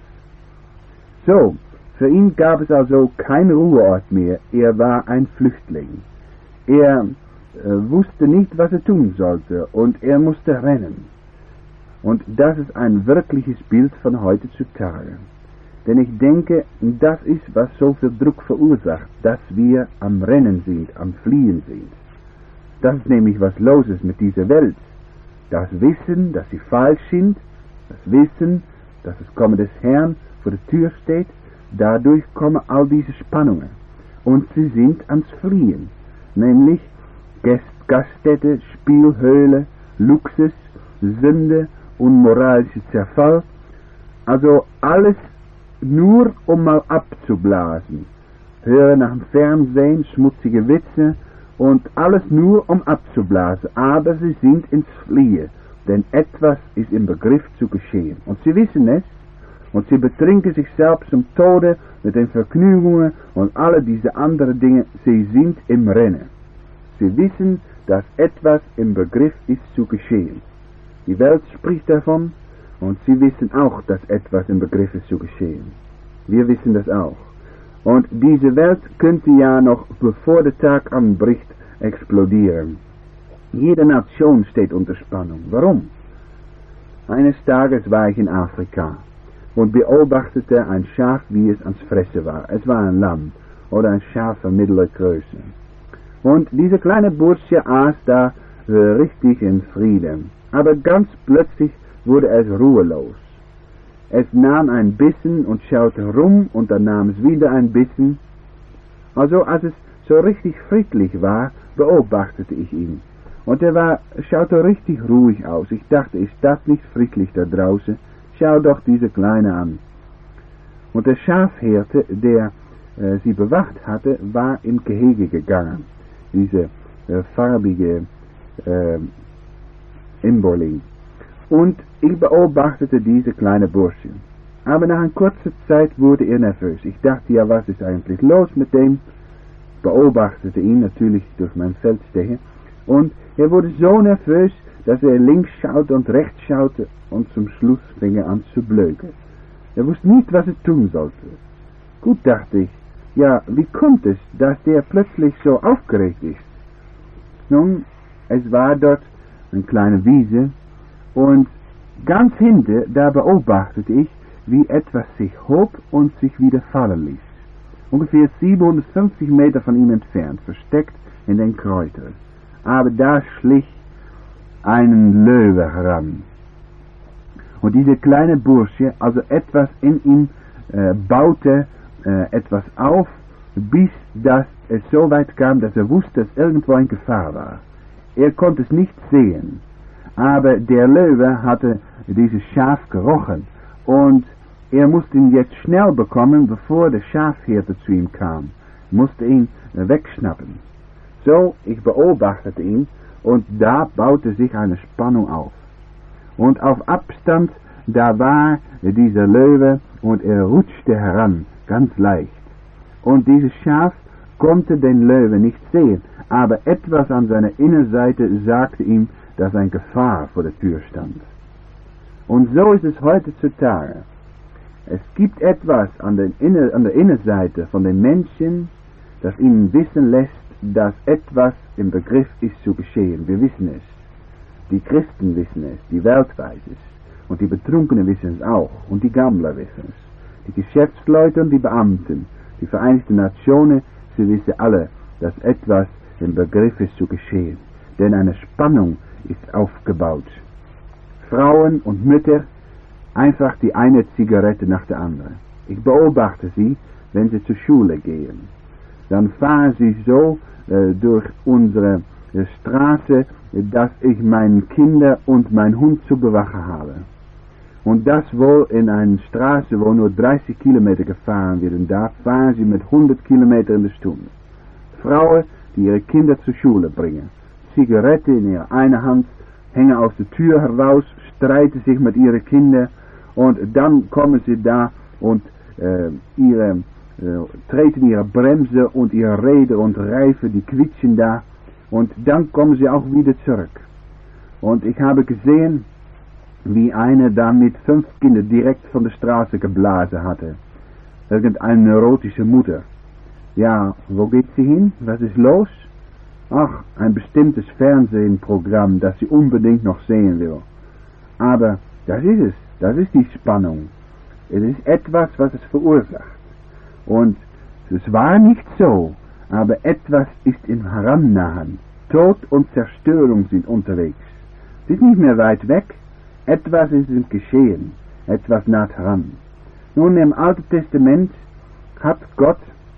So, für ihn gab es also kein Ruheort mehr. Er war ein Flüchtling. Er äh, wusste nicht, was er tun sollte, und er musste rennen. Und das ist ein wirkliches Bild von heutzutage. Denn ich denke, das ist, was so viel Druck verursacht, dass wir am Rennen sind, am Fliehen sind. Das ist nämlich, was los ist mit dieser Welt. Das Wissen, dass sie falsch sind, das Wissen, dass das Kommen des Herrn vor der Tür steht, dadurch kommen all diese Spannungen. Und sie sind ans Fliehen, nämlich Gast Gaststätte, Spielhöhle, Luxus, Sünde und moralischer Zerfall. Also alles nur, um mal abzublasen. Hören nach dem Fernsehen, schmutzige Witze und alles nur, um abzublasen. Aber sie sind ins Fliehen, denn etwas ist im Begriff zu geschehen. Und sie wissen es, und sie betrinken sich selbst zum Tode mit den Vergnügungen und alle diese anderen Dinge. Sie sind im Rennen. Sie wissen, dass etwas im Begriff ist zu geschehen. Die Welt spricht davon, und sie wissen auch, dass etwas im Begriff ist zu geschehen. Wir wissen das auch. Und diese Welt könnte ja noch, bevor der Tag anbricht, explodieren. Jede Nation steht unter Spannung. Warum? Eines Tages war ich in Afrika und beobachtete ein Schaf, wie es ans Fressen war. Es war ein Lamm oder ein Schaf von mittlerer Größe. Und dieser kleine Bursche aß da äh, richtig in Frieden. Aber ganz plötzlich wurde es ruhelos. Es nahm ein Bissen und schaute rum und dann nahm es wieder ein Bissen. Also als es so richtig friedlich war, beobachtete ich ihn. Und er war, schaute richtig ruhig aus. Ich dachte, ist das nicht friedlich da draußen? Schau doch diese Kleine an. Und der Schafhirte, der äh, sie bewacht hatte, war im Gehege gegangen. Diese äh, farbige äh, Imberling. Und ich beobachtete diese kleine Bursche. Aber nach einer kurzen Zeit wurde er nervös. Ich dachte, ja, was ist eigentlich los mit dem? Beobachtete ihn natürlich durch mein Feldstecher. Und er wurde so nervös, dass er links schaute und rechts schaute und zum Schluss fing er an zu blöken. Er wusste nicht, was er tun sollte. Gut, dachte ich, ja, wie kommt es, dass der plötzlich so aufgeregt ist? Nun, es war dort eine kleine Wiese und ganz hinten, da beobachtete ich, wie etwas sich hob und sich wieder fallen ließ. Ungefähr siebenhundertfünfzig Meter von ihm entfernt, versteckt in den Kräutern. Aber da schlich ein Löwe heran. Und dieser kleine Bursche, also etwas in ihm äh, baute äh, etwas auf, bis dass es so weit kam, dass er wusste, dass irgendwo eine Gefahr war. Er konnte es nicht sehen, aber der Löwe hatte dieses Schaf gerochen und er musste ihn jetzt schnell bekommen, bevor der Schafhirte zu ihm kam, musste ihn äh, wegschnappen. So, ich beobachtete ihn und da baute sich eine Spannung auf. Und auf Abstand, da war dieser Löwe und er rutschte heran, ganz leicht. Und dieses Schaf konnte den Löwe nicht sehen, aber etwas an seiner Innenseite sagte ihm, dass eine Gefahr vor der Tür stand. Und so ist es heutzutage. Es gibt etwas an der, Inner, an der Innenseite von den Menschen, das ihnen wissen lässt, dass etwas im Begriff ist zu geschehen. Wir wissen es. Die Christen wissen es, die Welt weiß es. Und die Betrunkenen wissen es auch. Und die Gammler wissen es. Die Geschäftsleute und die Beamten, die Vereinigten Nationen, sie wissen alle, dass etwas im Begriff ist zu geschehen. Denn eine Spannung ist aufgebaut. Frauen und Mütter, einfach die eine Zigarette nach der anderen. Ich beobachte sie, wenn sie zur Schule gehen. Dann fahren sie so äh, durch unsere äh, Straße, dass ich meine Kinder und meinen Hund zu bewachen habe. Und das wohl in einer Straße, wo nur dreißig Kilometer gefahren wird. Und da fahren sie mit hundert Kilometer in der Stunde. Frauen, die ihre Kinder zur Schule bringen. Zigarette in ihrer einen Hand, hängen aus der Tür heraus, streiten sich mit ihren Kindern. Und dann kommen sie da und äh, ihre treten ihre Bremse und ihre Räder und Reifen, die quietschen da und dann kommen sie auch wieder zurück. Und ich habe gesehen, wie eine da mit fünf Kindern direkt von der Straße geblasen hatte. Irgendeine neurotische Mutter. Ja, wo geht sie hin? Was ist los? Ach, ein bestimmtes Fernsehprogramm, das sie unbedingt noch sehen will. Aber das ist es, das ist die Spannung. Es ist etwas, was es verursacht. Und es war nicht so, aber etwas ist im Herannahen. Tod und Zerstörung sind unterwegs. Es ist nicht mehr weit weg, etwas ist im Geschehen, etwas naht heran. Nun, im Alten Testament hat Gott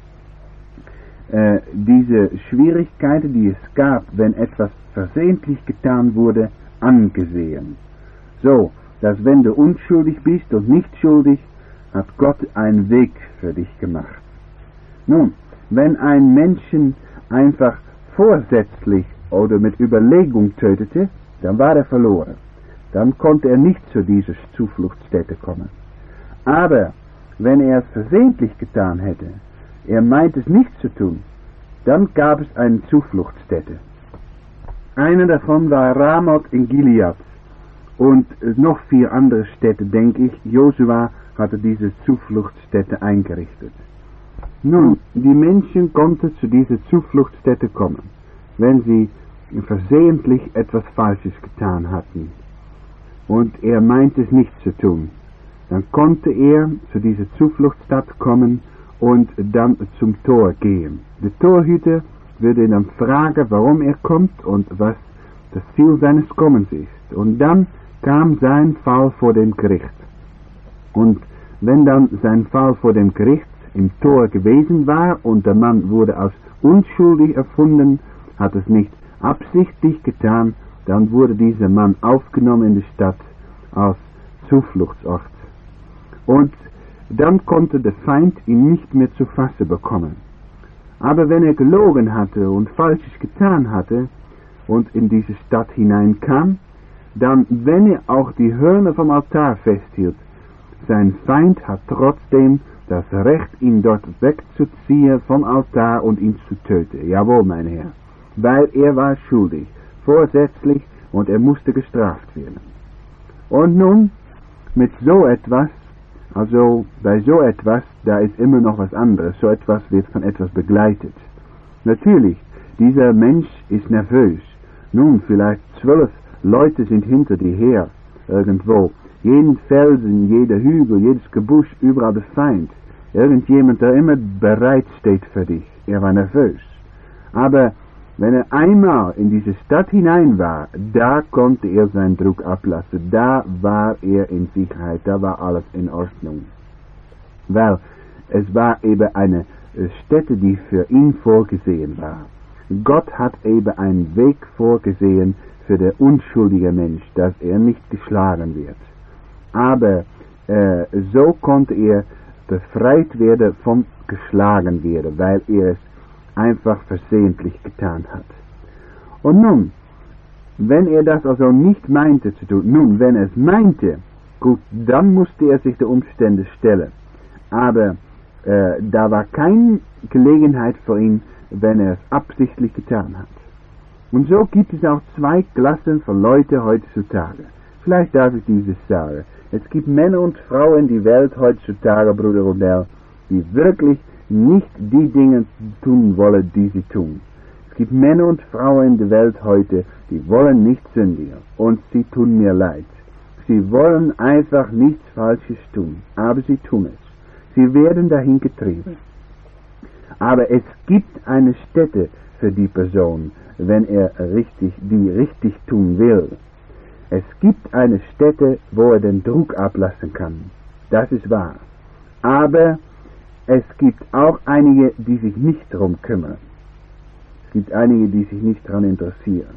äh, diese Schwierigkeiten, die es gab, wenn etwas versehentlich getan wurde, angesehen. So, dass wenn du unschuldig bist und nicht schuldig, hat Gott einen Weg für dich gemacht. Nun, wenn ein Menschen einfach vorsätzlich oder mit Überlegung tötete, dann war er verloren. Dann konnte er nicht zu dieser Zufluchtsstätte kommen. Aber wenn er es versehentlich getan hätte, er meint es nicht zu tun, dann gab es eine Zufluchtsstätte. Eine davon war Ramoth in Gilead und noch vier andere Städte, denke ich. Josua hatte diese Zufluchtsstätte eingerichtet. Nun, die Menschen konnten zu dieser Zufluchtsstätte kommen, wenn sie versehentlich etwas Falsches getan hatten. Und er meinte es nicht zu tun. Dann konnte er zu dieser Zufluchtsstadt kommen und dann zum Tor gehen. Der Torhüter würde ihn dann fragen, warum er kommt und was das Ziel seines Kommens ist. Und dann kam sein Fall vor dem Gericht. Und wenn dann sein Fall vor dem Gericht im Tor gewesen war und der Mann wurde als unschuldig erfunden, hat es nicht absichtlich getan, dann wurde dieser Mann aufgenommen in die Stadt als Zufluchtsort. Und dann konnte der Feind ihn nicht mehr zu fassen bekommen. Aber wenn er gelogen hatte und Falsches getan hatte und in diese Stadt hineinkam, dann, wenn er auch die Hörner vom Altar festhielt, sein Feind hat trotzdem das Recht, ihn dort wegzuziehen vom Altar und ihn zu töten. Jawohl, mein Herr, weil er war schuldig, vorsätzlich, und er musste gestraft werden. Und nun, mit so etwas, also bei so etwas, da ist immer noch was anderes, so etwas wird von etwas begleitet. Natürlich, dieser Mensch ist nervös. Nun, vielleicht zwölf Leute sind hinter dir her, irgendwo. Jeden Felsen, jeder Hügel, jedes Gebüsch, überall der Feind. Irgendjemand, der immer bereit steht für dich. Er war nervös. Aber wenn er einmal in diese Stadt hinein war, da konnte er seinen Druck ablassen. Da war er in Sicherheit, da war alles in Ordnung. Weil es war eben eine Stätte, die für ihn vorgesehen war. Gott hat eben einen Weg vorgesehen für den unschuldigen Mensch, dass er nicht geschlagen wird. Aber äh, so konnte er befreit werden vom geschlagen werden, weil er es einfach versehentlich getan hat. Und nun, wenn er das also nicht meinte zu tun, nun, wenn er es meinte, gut, dann musste er sich der Umstände stellen. Aber äh, da war keine Gelegenheit für ihn, wenn er es absichtlich getan hat. Und so gibt es auch zwei Klassen von Leuten heutzutage. Vielleicht darf ich dieses sagen. Es gibt Männer und Frauen in die Welt heutzutage, Bruder Rodell, die wirklich nicht die Dinge tun wollen, die sie tun. Es gibt Männer und Frauen in der Welt heute, die wollen nicht sündigen. Und sie tun mir leid. Sie wollen einfach nichts Falsches tun. Aber sie tun es. Sie werden dahin getrieben. Aber es gibt eine Stätte für die Person, wenn er richtig, die richtig tun will. Es gibt eine Stätte, wo er den Druck ablassen kann. Das ist wahr. Aber es gibt auch einige, die sich nicht darum kümmern. Es gibt einige, die sich nicht daran interessieren.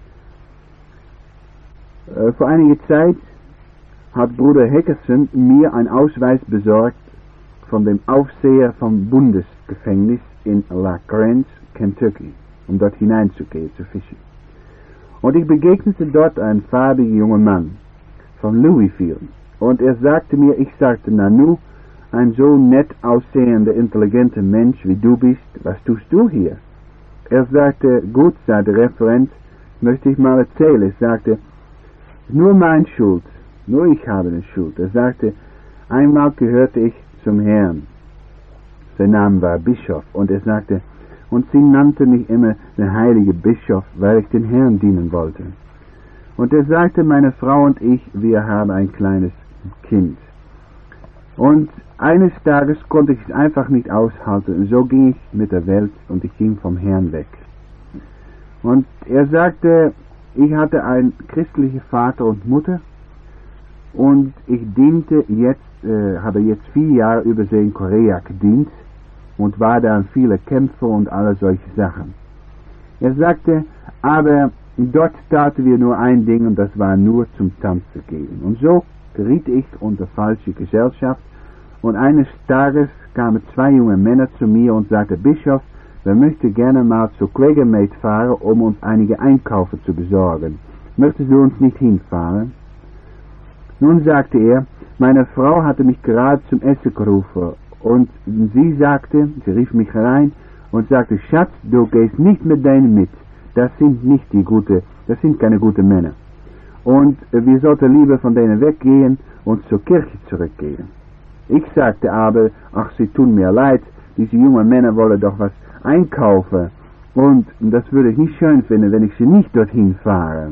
Äh, vor einiger Zeit hat Bruder Heckerson mir einen Ausweis besorgt von dem Aufseher vom Bundesgefängnis in La Grange, Kentucky, um dort hineinzugehen, zu fischen. Und ich begegnete dort einen farbigen jungen Mann von Louisville. Und er sagte mir, ich sagte, Nanu, ein so nett aussehender, intelligenter Mensch wie du bist, was tust du hier? Er sagte, gut, sagte der Referent, möchte ich mal erzählen. Er sagte, nur mein Schuld, nur ich habe eine Schuld. Er sagte, einmal gehörte ich zum Herrn. Sein Name war Bischof. Und er sagte, und sie nannte mich immer der heilige Bischof, weil ich den Herrn dienen wollte. Und er sagte, meine Frau und ich, wir haben ein kleines Kind. Und eines Tages konnte ich es einfach nicht aushalten. Und so ging ich mit der Welt und ich ging vom Herrn weg. Und er sagte, ich hatte einen christlichen Vater und Mutter. Und ich diente jetzt, äh, habe jetzt vier Jahre übersee in Korea gedient. Und war da an viele Kämpfe und alle solche Sachen. Er sagte, aber dort taten wir nur ein Ding und das war nur zum Tanzen gehen. Und so geriet ich unter falsche Gesellschaft und eines Tages kamen zwei junge Männer zu mir und sagten, Bischof, wir möchten gerne mal zu Quakermaid fahren, um uns einige Einkäufe zu besorgen. Möchtest du uns nicht hinfahren? Nun sagte er, meine Frau hatte mich gerade zum Essen gerufen. Und sie sagte, sie rief mich herein und sagte, Schatz, du gehst nicht mit denen mit. Das sind nicht die gute, das sind keine guten Männer. Und wir sollten lieber von denen weggehen und zur Kirche zurückgehen. Ich sagte aber, ach, sie tun mir leid, diese jungen Männer wollen doch was einkaufen. Und das würde ich nicht schön finden, wenn ich sie nicht dorthin fahre.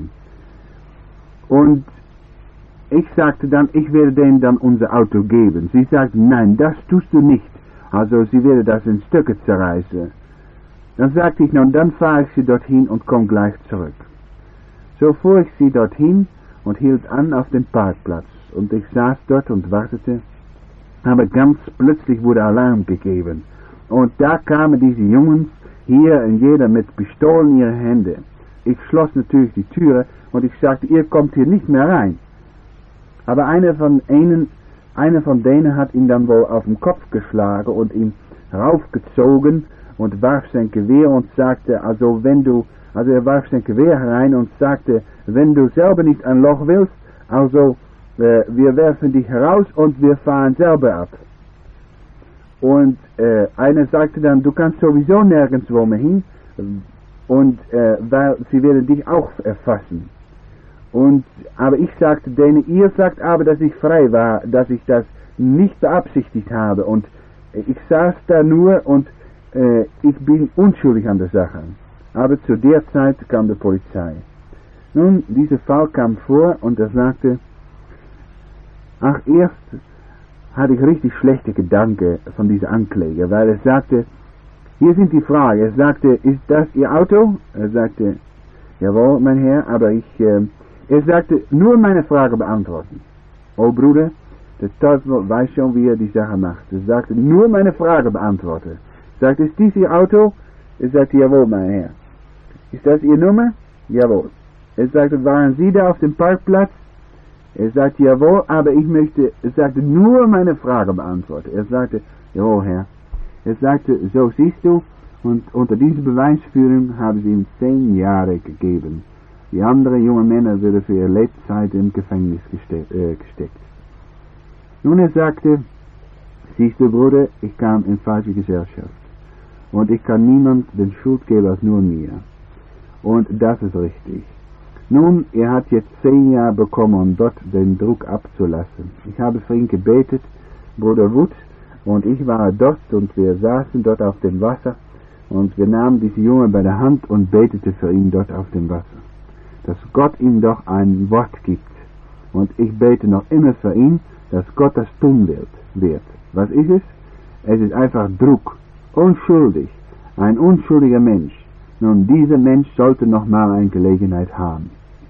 Und ich sagte dann, ich werde denen dann unser Auto geben. Sie sagte, nein, das tust du nicht. Also sie werde das in Stücke zerreißen. Dann sagte ich, nun dann fahre ich sie dorthin und komme gleich zurück. So fuhr ich sie dorthin und hielt an auf den Parkplatz und ich saß dort und wartete, aber ganz plötzlich wurde Alarm gegeben und da kamen diese Jungs, hier und jeder mit Pistolen in ihre Hände. Ich schloss natürlich die Türe und ich sagte, ihr kommt hier nicht mehr rein. Aber einer von ihnen, einer von denen hat ihn dann wohl auf den Kopf geschlagen und ihn raufgezogen und warf sein Gewehr und sagte, also wenn du, also er warf sein Gewehr herein und sagte, wenn du selber nicht ein Loch willst, also äh, wir werfen dich heraus und wir fahren selber ab. Und äh, einer sagte dann, du kannst sowieso nirgendwo mehr hin, und äh, weil sie werden dich auch erfassen. Und aber ich sagte denen, ihr sagt aber, dass ich frei war, dass ich das nicht beabsichtigt habe und äh, ich saß da nur und äh, ich bin unschuldig an der Sache. Aber zu der Zeit kam die Polizei. Nun, dieser Fall kam vor und er sagte, ach, erst hatte ich richtig schlechte Gedanken von dieser Ankläger, weil er sagte, hier sind die Fragen. Er sagte, ist das Ihr Auto? Er sagte, jawohl, mein Herr, aber ich, äh, er sagte, nur meine Frage beantworten. Oh Bruder, der Teufel weiß schon, wie er die Sache macht. Er sagte, nur meine Frage beantworten. Er sagte, ist dies Ihr Auto? Er sagte, jawohl, mein Herr. Ist das Ihr Nummer? Jawohl. Er sagte, waren Sie da auf dem Parkplatz? Er sagte, jawohl, aber ich möchte, er sagte, nur meine Frage beantworten. Er sagte, jawohl, Herr. Er sagte, so siehst du, und unter dieser Beweisführung haben sie ihm zehn Jahre gegeben. Die anderen jungen Männer würden für ihre Lebzeit im Gefängnis geste äh, gesteckt. Nun, er sagte, siehst du, Bruder, ich kam in falsche Gesellschaft. Und ich kann niemand den Schuld geben als nur mir. Und das ist richtig. Nun, er hat jetzt zehn Jahre bekommen, um dort den Druck abzulassen. Ich habe für ihn gebetet, Bruder Wood, und ich war dort und wir saßen dort auf dem Wasser und wir nahmen diesen Jungen bei der Hand und beteten für ihn dort auf dem Wasser. Dass Gott ihm doch ein Wort gibt. Und ich bete noch immer für ihn, dass Gott das tun wird. wird. Was ist es? Es ist einfach Druck. Unschuldig. Ein unschuldiger Mensch. Nun, dieser Mensch sollte noch mal eine Gelegenheit haben.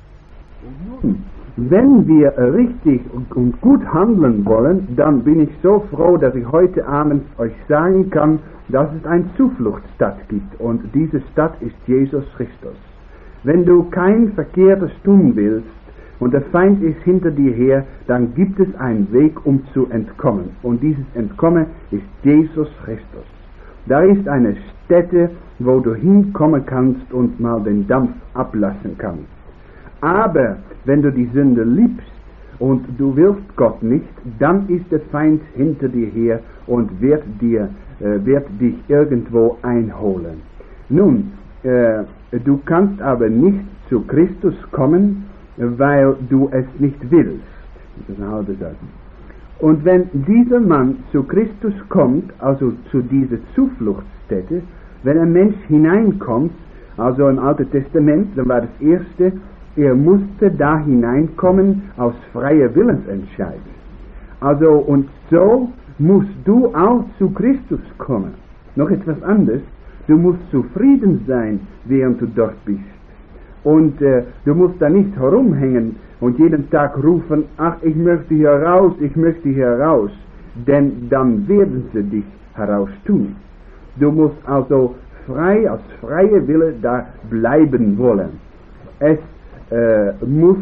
Wenn wir richtig und gut handeln wollen, dann bin ich so froh, dass ich heute Abend euch sagen kann, dass es eine Zufluchtsstadt gibt und diese Stadt ist Jesus Christus. Wenn du kein Verkehrtes tun willst und der Feind ist hinter dir her, dann gibt es einen Weg, um zu entkommen. Und dieses Entkommen ist Jesus Christus. Da ist eine Stätte, wo du hinkommen kannst und mal den Dampf ablassen kannst. Aber wenn du die Sünde liebst und du willst Gott nicht, dann ist der Feind hinter dir her und wird, dir, äh, wird dich irgendwo einholen. Nun, äh, du kannst aber nicht zu Christus kommen, weil du es nicht willst. Das ist eine halbe Sache. Und wenn dieser Mann zu Christus kommt, also zu dieser Zufluchtsstätte, wenn ein Mensch hineinkommt, also im Alten Testament, dann war das erste, er musste da hineinkommen aus freier Willensentscheidung. Also, und so musst du auch zu Christus kommen. Noch etwas anderes, du musst zufrieden sein, während du dort bist. Und äh, du musst da nicht herumhängen und jeden Tag rufen, ach, ich möchte hier raus, ich möchte hier raus. Denn dann werden sie dich heraus tun. Du musst also frei, aus freier Wille da bleiben wollen. Es Äh, muss,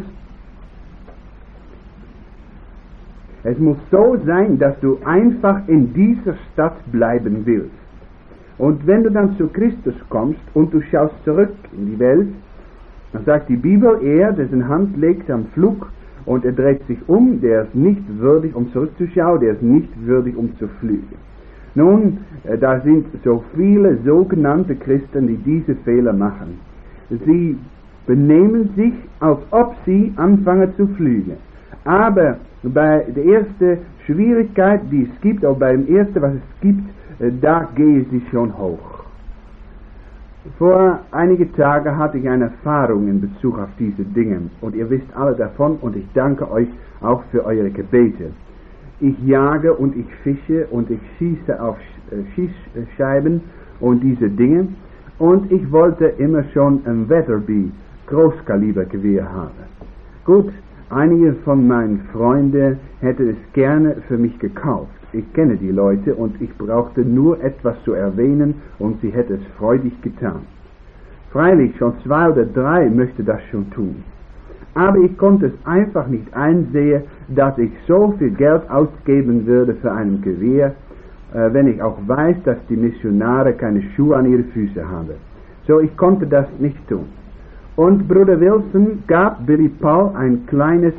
es muss so sein, dass du einfach in dieser Stadt bleiben willst. Und wenn du dann zu Christus kommst und du schaust zurück in die Welt, dann sagt die Bibel, er, der seine Hand legt am Flug und er dreht sich um, der ist nicht würdig, um zurückzuschauen, der ist nicht würdig, um zu fliegen. Nun, äh, da sind so viele sogenannte Christen, die diese Fehler machen. Sie benehmen sich, als ob sie anfangen zu fliegen. Aber bei der ersten Schwierigkeit, die es gibt, auch beim ersten, was es gibt, da gehen sie schon hoch. Vor einigen Tagen hatte ich eine Erfahrung in Bezug auf diese Dinge und ihr wisst alle davon und ich danke euch auch für eure Gebete. Ich jage und ich fische und ich schieße auf Schießscheiben und diese Dinge und ich wollte immer schon ein Weatherby Großkalibergewehr haben. Gut, einige von meinen Freunden hätten es gerne für mich gekauft. Ich kenne die Leute und ich brauchte nur etwas zu erwähnen und sie hätte es freudig getan. Freilich, schon zwei oder drei möchte das schon tun. Aber ich konnte es einfach nicht einsehen, dass ich so viel Geld ausgeben würde für ein Gewehr, äh, wenn ich auch weiß, dass die Missionare keine Schuhe an ihre Füße haben. So, ich konnte das nicht tun. Und Bruder Wilson gab Billy Paul ein kleines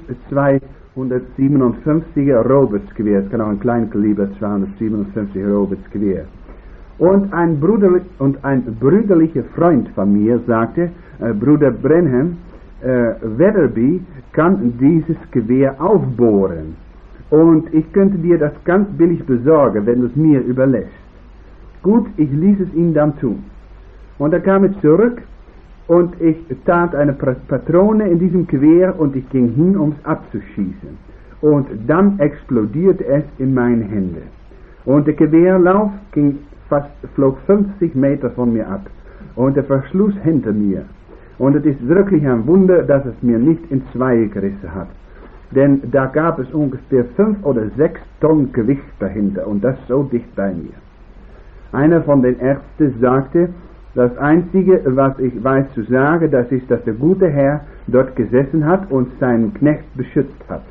zweihundertsiebenundfünfziger Roberts Gewehr. Es kann auch ein Kleinkaliber zweihundertsiebenundfünfzig Roberts Gewehr. Und ein, Bruder, und ein brüderlicher Freund von mir sagte, äh, Bruder Brenham, äh, Weatherby kann dieses Gewehr aufbohren. Und ich könnte dir das ganz billig besorgen, wenn du es mir überlässt. Gut, ich ließ es ihm dann tun. Und er kam jetzt zurück und ich tat eine Patrone in diesem Gewehr und ich ging hin, um es abzuschießen. Und dann explodierte es in meinen Händen. Und der Gewehrlauf ging fast, flog fünfzig Meter von mir ab. Und der Verschluss hinter mir. Und es ist wirklich ein Wunder, dass es mir nicht in zwei gerissen hat. Denn da gab es ungefähr fünf oder sechs Tonnen Gewicht dahinter und das so dicht bei mir. Einer von den Ärzten sagte, das Einzige, was ich weiß zu sagen, das ist, dass der gute Herr dort gesessen hat und seinen Knecht beschützt hat.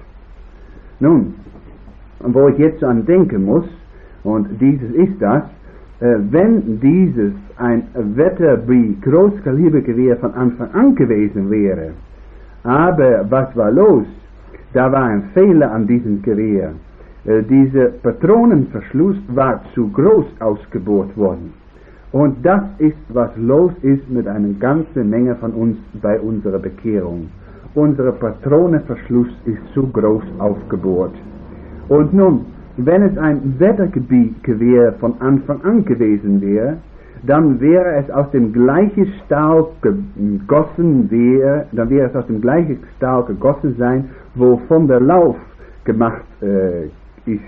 Nun, wo ich jetzt an denken muss, und dieses ist das, äh, wenn dieses ein Weatherby Großkalibergewehr von Anfang an gewesen wäre, aber was war los? Da war ein Fehler an diesem Gewehr. Äh, dieser Patronenverschluss war zu groß ausgebohrt worden. Und das ist, was los ist mit einer ganzen Menge von uns bei unserer Bekehrung. Unser Patronenverschluss ist zu groß aufgebohrt. Und nun, wenn es ein Weatherby-Gewehr von Anfang an gewesen wäre, dann wäre es aus dem gleichen Stahl gegossen, wäre, dann wäre es aus dem gleichen Stahl gegossen sein, wovon der Lauf gemacht äh, ist.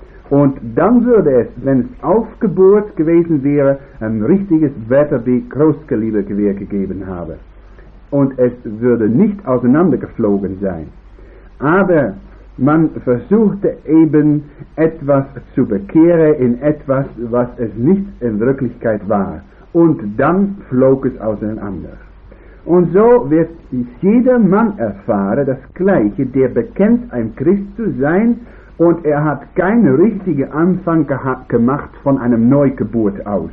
Und dann würde es, wenn es aufgebohrt gewesen wäre, ein richtiges Weatherby Großkalibergewehr gegeben haben. Und es würde nicht auseinandergeflogen sein. Aber man versuchte eben etwas zu bekehren in etwas, was es nicht in Wirklichkeit war. Und dann flog es auseinander. Und so wird jeder Mann erfahren, das Gleiche, der bekennt, ein Christ zu sein, und er hat keinen richtigen Anfang gemacht von einem Neugeburt aus.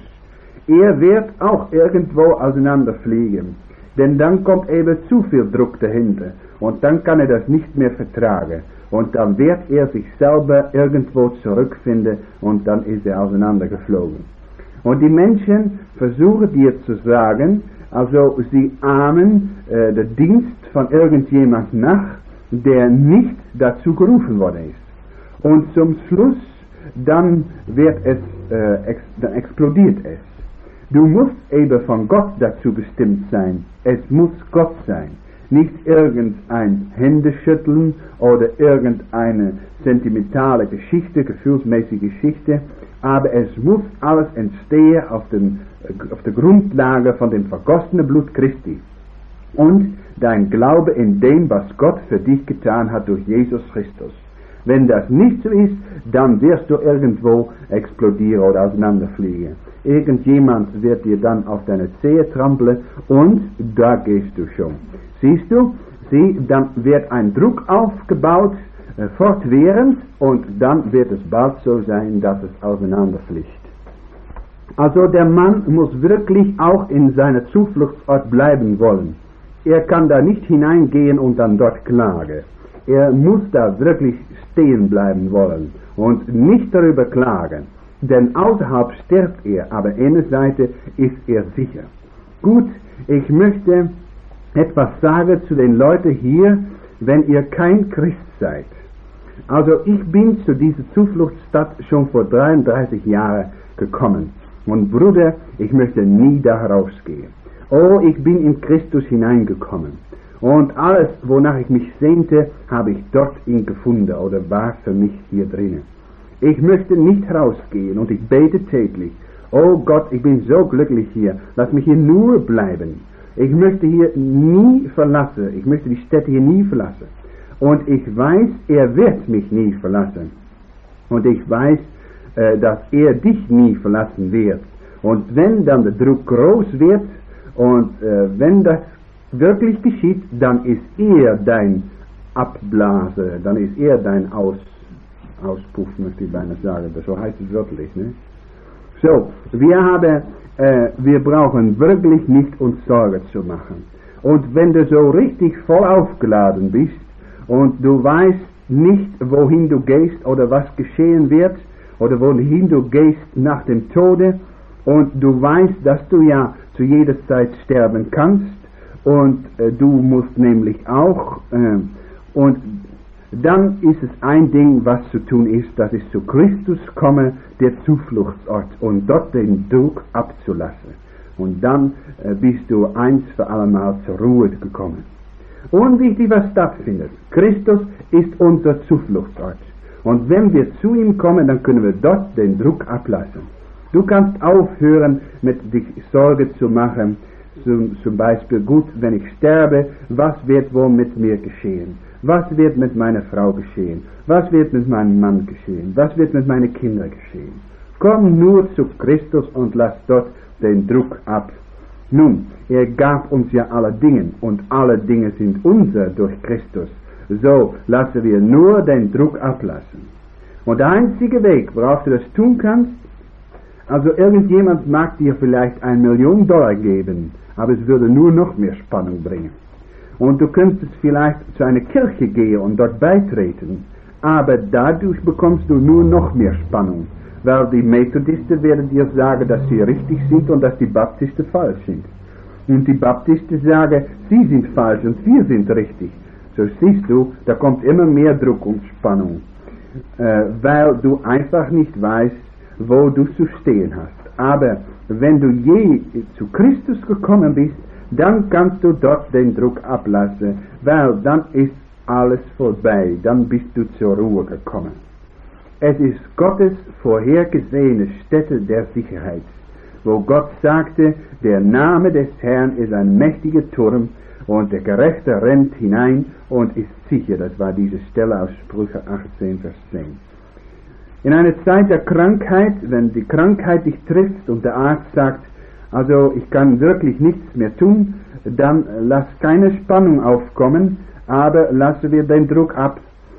Er wird auch irgendwo auseinanderfliegen, denn dann kommt eben zu viel Druck dahinter und dann kann er das nicht mehr vertragen und dann wird er sich selber irgendwo zurückfinden und dann ist er auseinandergeflogen. Und die Menschen versuchen dir zu sagen, also sie ahmen äh, den Dienst von irgendjemand nach, der nicht dazu gerufen worden ist. Und zum Schluss, dann wird es, äh, ex, dann explodiert es. Du musst eben von Gott dazu bestimmt sein. Es muss Gott sein. Nicht irgendein Händeschütteln oder irgendeine sentimentale Geschichte, gefühlsmäßige Geschichte, aber es muss alles entstehen auf, den, auf der Grundlage von dem vergossenen Blut Christi. Und dein Glaube in dem, was Gott für dich getan hat durch Jesus Christus. Wenn das nicht so ist, dann wirst du irgendwo explodieren oder auseinanderfliegen. Irgendjemand wird dir dann auf deine Zehe trampeln und da gehst du schon. Siehst du, sieh, dann wird ein Druck aufgebaut, äh, fortwährend und dann wird es bald so sein, dass es auseinanderfliegt. Also der Mann muss wirklich auch in seiner Zufluchtsort bleiben wollen. Er kann da nicht hineingehen und dann dort klagen. Er muss da wirklich stehen bleiben wollen und nicht darüber klagen, denn außerhalb stirbt er, aber innerseits ist er sicher. Gut, ich möchte etwas sagen zu den Leuten hier, wenn ihr kein Christ seid. Also ich bin zu dieser Zufluchtsstadt schon vor dreiunddreißig Jahren gekommen und Bruder, ich möchte nie da rausgehen. Oh, ich bin in Christus hineingekommen. Und alles, wonach ich mich sehnte, habe ich dort ihn gefunden oder war für mich hier drinnen. Ich möchte nicht rausgehen und ich bete täglich oh Gott, ich bin so glücklich hier, lass mich hier nur bleiben. Ich möchte hier nie verlassen, ich möchte die Stätte hier nie verlassen. Und ich weiß, er wird mich nie verlassen. Und ich weiß, äh, dass er dich nie verlassen wird. Und wenn dann der Druck groß wird und äh, wenn das wirklich geschieht, dann ist er dein Abblase, dann ist er dein Aus, Auspuff, möchte ich beinahe sagen, so heißt es wörtlich. Ne? So, wir haben, äh, wir brauchen wirklich nicht uns Sorge zu machen. Und wenn du so richtig voll aufgeladen bist und du weißt nicht, wohin du gehst oder was geschehen wird oder wohin du gehst nach dem Tode und du weißt, dass du ja zu jeder Zeit sterben kannst und äh, du musst nämlich auch äh, und dann ist es ein Ding, was zu tun ist, dass ich zu Christus komme, der Zufluchtsort, und dort den Druck abzulassen. Und dann äh, bist du eins für allemal zur Ruhe gekommen. Unwichtig, was stattfindet. Christus ist unser Zufluchtsort. Und wenn wir zu ihm kommen, dann können wir dort den Druck ablassen. Du kannst aufhören, mit dich Sorge zu machen, zum, zum Beispiel, gut, wenn ich sterbe, was wird wohl mit mir geschehen? Was wird mit meiner Frau geschehen? Was wird mit meinem Mann geschehen? Was wird mit meinen Kindern geschehen? Komm nur zu Christus und lass dort den Druck ab. Nun, er gab uns ja alle Dinge und alle Dinge sind unser durch Christus. So lassen wir nur den Druck ablassen. Und der einzige Weg, worauf du das tun kannst, also irgendjemand mag dir vielleicht eine Million Dollar geben, aber es würde nur noch mehr Spannung bringen. Und du könntest vielleicht zu einer Kirche gehen und dort beitreten, aber dadurch bekommst du nur noch mehr Spannung, weil die Methodisten werden dir sagen, dass sie richtig sind und dass die Baptisten falsch sind. Und die Baptisten sagen, sie sind falsch und wir sind richtig. So siehst du, da kommt immer mehr Druck und Spannung, äh, weil du einfach nicht weißt, wo du zu stehen hast. Aber wenn du je zu Christus gekommen bist, dann kannst du dort den Druck ablassen, weil dann ist alles vorbei, dann bist du zur Ruhe gekommen. Es ist Gottes vorhergesehene Stätte der Sicherheit, wo Gott sagte, der Name des Herrn ist ein mächtiger Turm und der Gerechte rennt hinein und ist sicher. Das war diese Stelle aus Sprüche achtzehn, Vers zehn. In einer Zeit der Krankheit, wenn die Krankheit dich trifft und der Arzt sagt, also ich kann wirklich nichts mehr tun, dann lass keine Spannung aufkommen, aber lassen wir den Druck ab.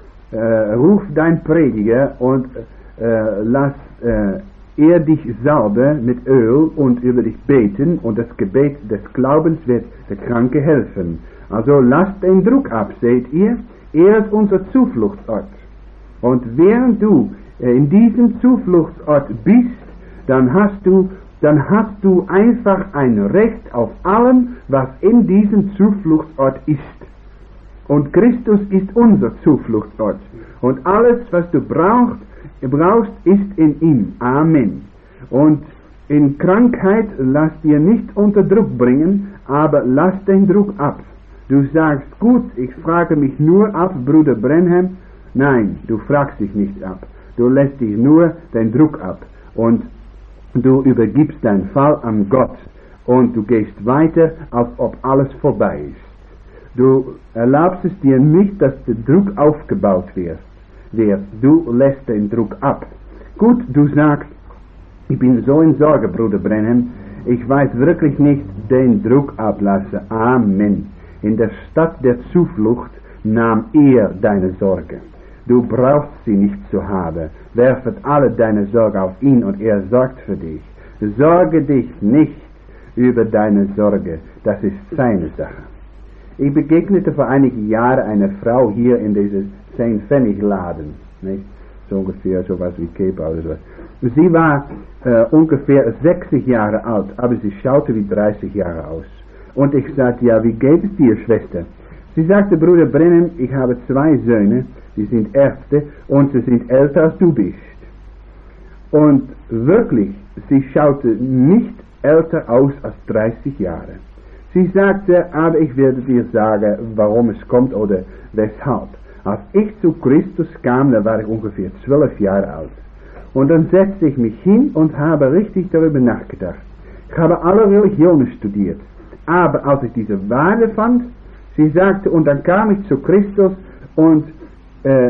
Äh, ruf dein Prediger und äh, lass äh, er dich salbe mit Öl und über dich beten und das Gebet des Glaubens wird der Kranke helfen. Also lasst den Druck ab, seht ihr? Er ist unser Zufluchtsort. Und während du äh, in diesem Zufluchtsort bist, dann hast du dann hast du einfach ein Recht auf allem, was in diesem Zufluchtsort ist. Und Christus ist unser Zufluchtsort. Und alles, was du brauchst, brauchst, ist in ihm. Amen. Und in Krankheit lass dir nicht unter Druck bringen, aber lass den Druck ab. Du sagst, gut, ich frage mich nur ab, Bruder Branham. Nein, du fragst dich nicht ab. Du lässt dich nur den Druck ab. Und du übergibst deinen Fall an Gott und du gehst weiter, als ob alles vorbei ist. Du erlaubst es dir nicht, dass der Druck aufgebaut wird. Du lässt den Druck ab. Gut, du sagst, ich bin so in Sorge, Bruder Branham, ich weiß wirklich nicht, den Druck ablassen. Amen. In der Stadt der Zuflucht nahm er deine Sorge. Du brauchst sie nicht zu haben. Werfet alle deine Sorge auf ihn und er sorgt für dich. Sorge dich nicht über deine Sorge. Das ist seine Sache. Ich begegnete vor einigen Jahren einer Frau hier in diesem zehn-Pfennig-Laden. Nicht? So ungefähr sowas wie Kepa oder so. Sie war äh, ungefähr sechzig Jahre alt, aber sie schaute wie dreißig Jahre aus. Und ich sagte, ja, wie geht es dir, Schwester? Sie sagte, Bruder Branham, ich habe zwei Söhne, die sind Ärzte und sie sind älter als du bist. Und wirklich, sie schaute nicht älter aus als dreißig Jahre. Sie sagte, aber ich werde dir sagen, warum es kommt oder weshalb. Als ich zu Christus kam, da war ich ungefähr zwölf Jahre alt. Und dann setzte ich mich hin und habe richtig darüber nachgedacht. Ich habe alle Religionen studiert. Aber als ich diese Wahrheit fand, sie sagte, und dann kam ich zu Christus und äh,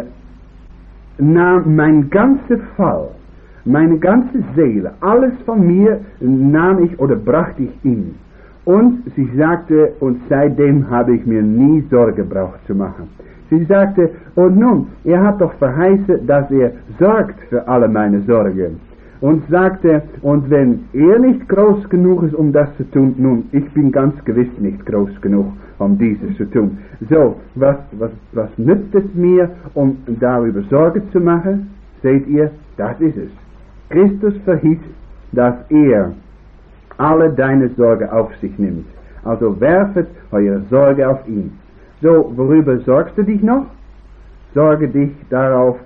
nahm mein ganzer Fall, meine ganze Seele, alles von mir nahm ich oder brachte ich ihm. Und sie sagte, und seitdem habe ich mir nie Sorge gebraucht zu machen. Sie sagte, und nun, er hat doch verheißen, dass er sorgt für alle meine Sorgen. Und sagte, und wenn er nicht groß genug ist, um das zu tun, nun, ich bin ganz gewiss nicht groß genug, um dieses zu tun. So, was, was, was nützt es mir, um darüber Sorge zu machen? Seht ihr, das ist es. Christus verhieß, dass er alle deine Sorge auf sich nimmt. Also werfet eure Sorge auf ihn. So, worüber sorgst du dich noch? Sorge dich darauf,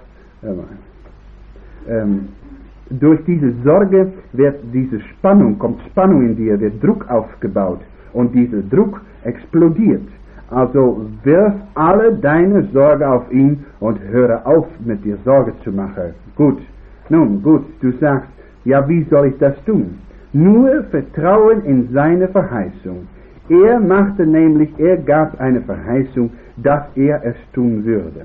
äh, ähm, durch diese Sorge wird diese Spannung, kommt Spannung in dir, wird Druck aufgebaut und dieser Druck explodiert. Also wirf alle deine Sorge auf ihn und höre auf, mit dir Sorge zu machen. Gut, nun gut, du sagst, ja, wie soll ich das tun? Nur Vertrauen in seine Verheißung. Er machte nämlich, er gab eine Verheißung, dass er es tun würde.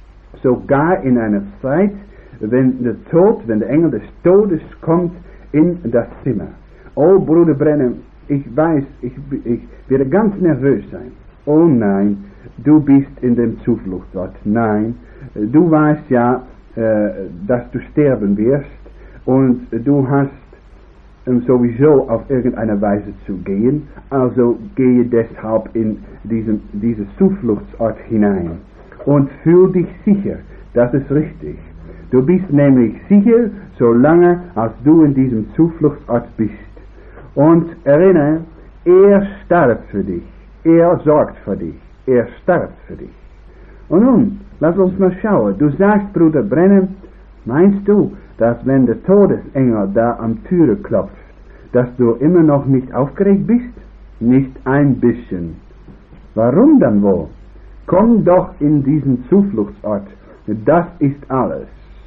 Sogar in einer Zeit, wenn der Tod, wenn der Engel des Todes kommt in das Zimmer. Oh, Bruder Brennan, ich weiß, ich, ich werde ganz nervös sein. Oh nein, du bist in dem Zufluchtsort. Nein, du weißt ja, äh, dass du sterben wirst und du hast ähm, sowieso auf irgendeine Weise zu gehen, also gehe deshalb in diesen, dieses Zufluchtsort hinein und fühl dich sicher, das ist richtig. Du bist nämlich sicher, solange als du in diesem Zufluchtsort bist. Und erinnere, er starb für dich. Er sorgt für dich. Er starb für dich. Und nun, lass uns mal schauen. Du sagst, Bruder Brennan, meinst du, dass wenn der Todesengel da am Türe klopft, dass du immer noch nicht aufgeregt bist? Nicht ein bisschen. Warum dann wohl? Komm doch in diesen Zufluchtsort. Das ist alles.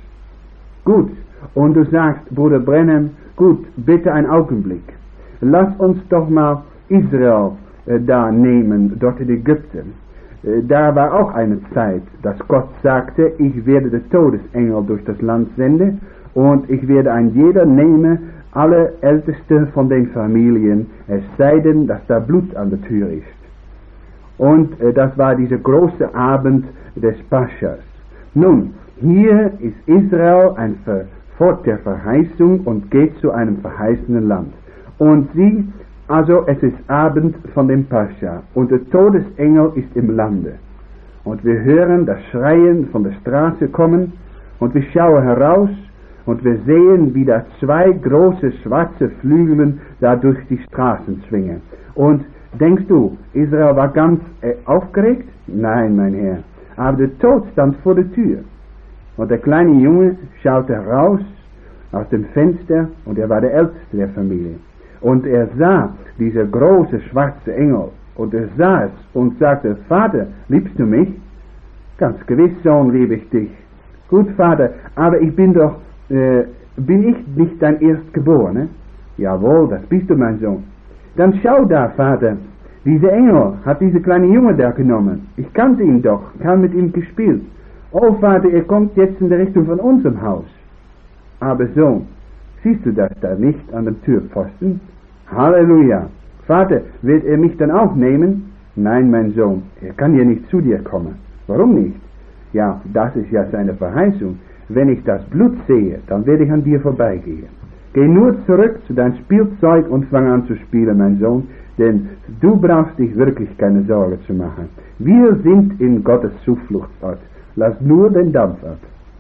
Gut, und du sagst, Bruder Brennan, gut, bitte einen Augenblick. Lass uns doch mal Israel äh, da nehmen, dort in Ägypten. Äh, da war auch eine Zeit, dass Gott sagte, ich werde den Todesengel durch das Land senden und ich werde ein jeder nehmen, alle Ältesten von den Familien, es sei denn, dass da Blut an der Tür ist. Und äh, das war dieser große Abend des Paschas. Nun, hier ist Israel ein Fort der Verheißung und geht zu einem verheißenen Land. Und sie, also es ist Abend von dem Pascha und der Todesengel ist im Lande. Und wir hören das Schreien von der Straße kommen und wir schauen heraus und wir sehen, wie da zwei große schwarze Flügel da durch die Straßen schwingen. Und denkst du, Israel war ganz äh, aufgeregt? Nein, mein Herr. Aber der Tod stand vor der Tür. Und der kleine Junge schaute heraus aus dem Fenster und er war der Älteste der Familie. Und er sah dieser große schwarze Engel und er sah es und sagte, Vater, liebst du mich? Ganz gewiss, Sohn, liebe ich dich. Gut, Vater, aber ich bin doch, äh, bin ich nicht dein Erstgeborener? Jawohl, das bist du, mein Sohn. Dann schau da, Vater, dieser Engel hat diese kleine Junge da genommen. Ich kannte ihn doch, ich habe mit ihm gespielt. Oh Vater, er kommt jetzt in der Richtung von unserem Haus. Aber Sohn, siehst du das da nicht an dem Türpfosten? Halleluja. Vater, wird er mich dann auch nehmen? Nein, mein Sohn, er kann ja nicht zu dir kommen. Warum nicht? Ja, das ist ja seine Verheißung. Wenn ich das Blut sehe, dann werde ich an dir vorbeigehen. Geh nur zurück zu deinem Spielzeug und fang an zu spielen, mein Sohn, denn du brauchst dich wirklich keine Sorge zu machen. Wir sind in Gottes Zufluchtsort. Lass nur den Dampf ab.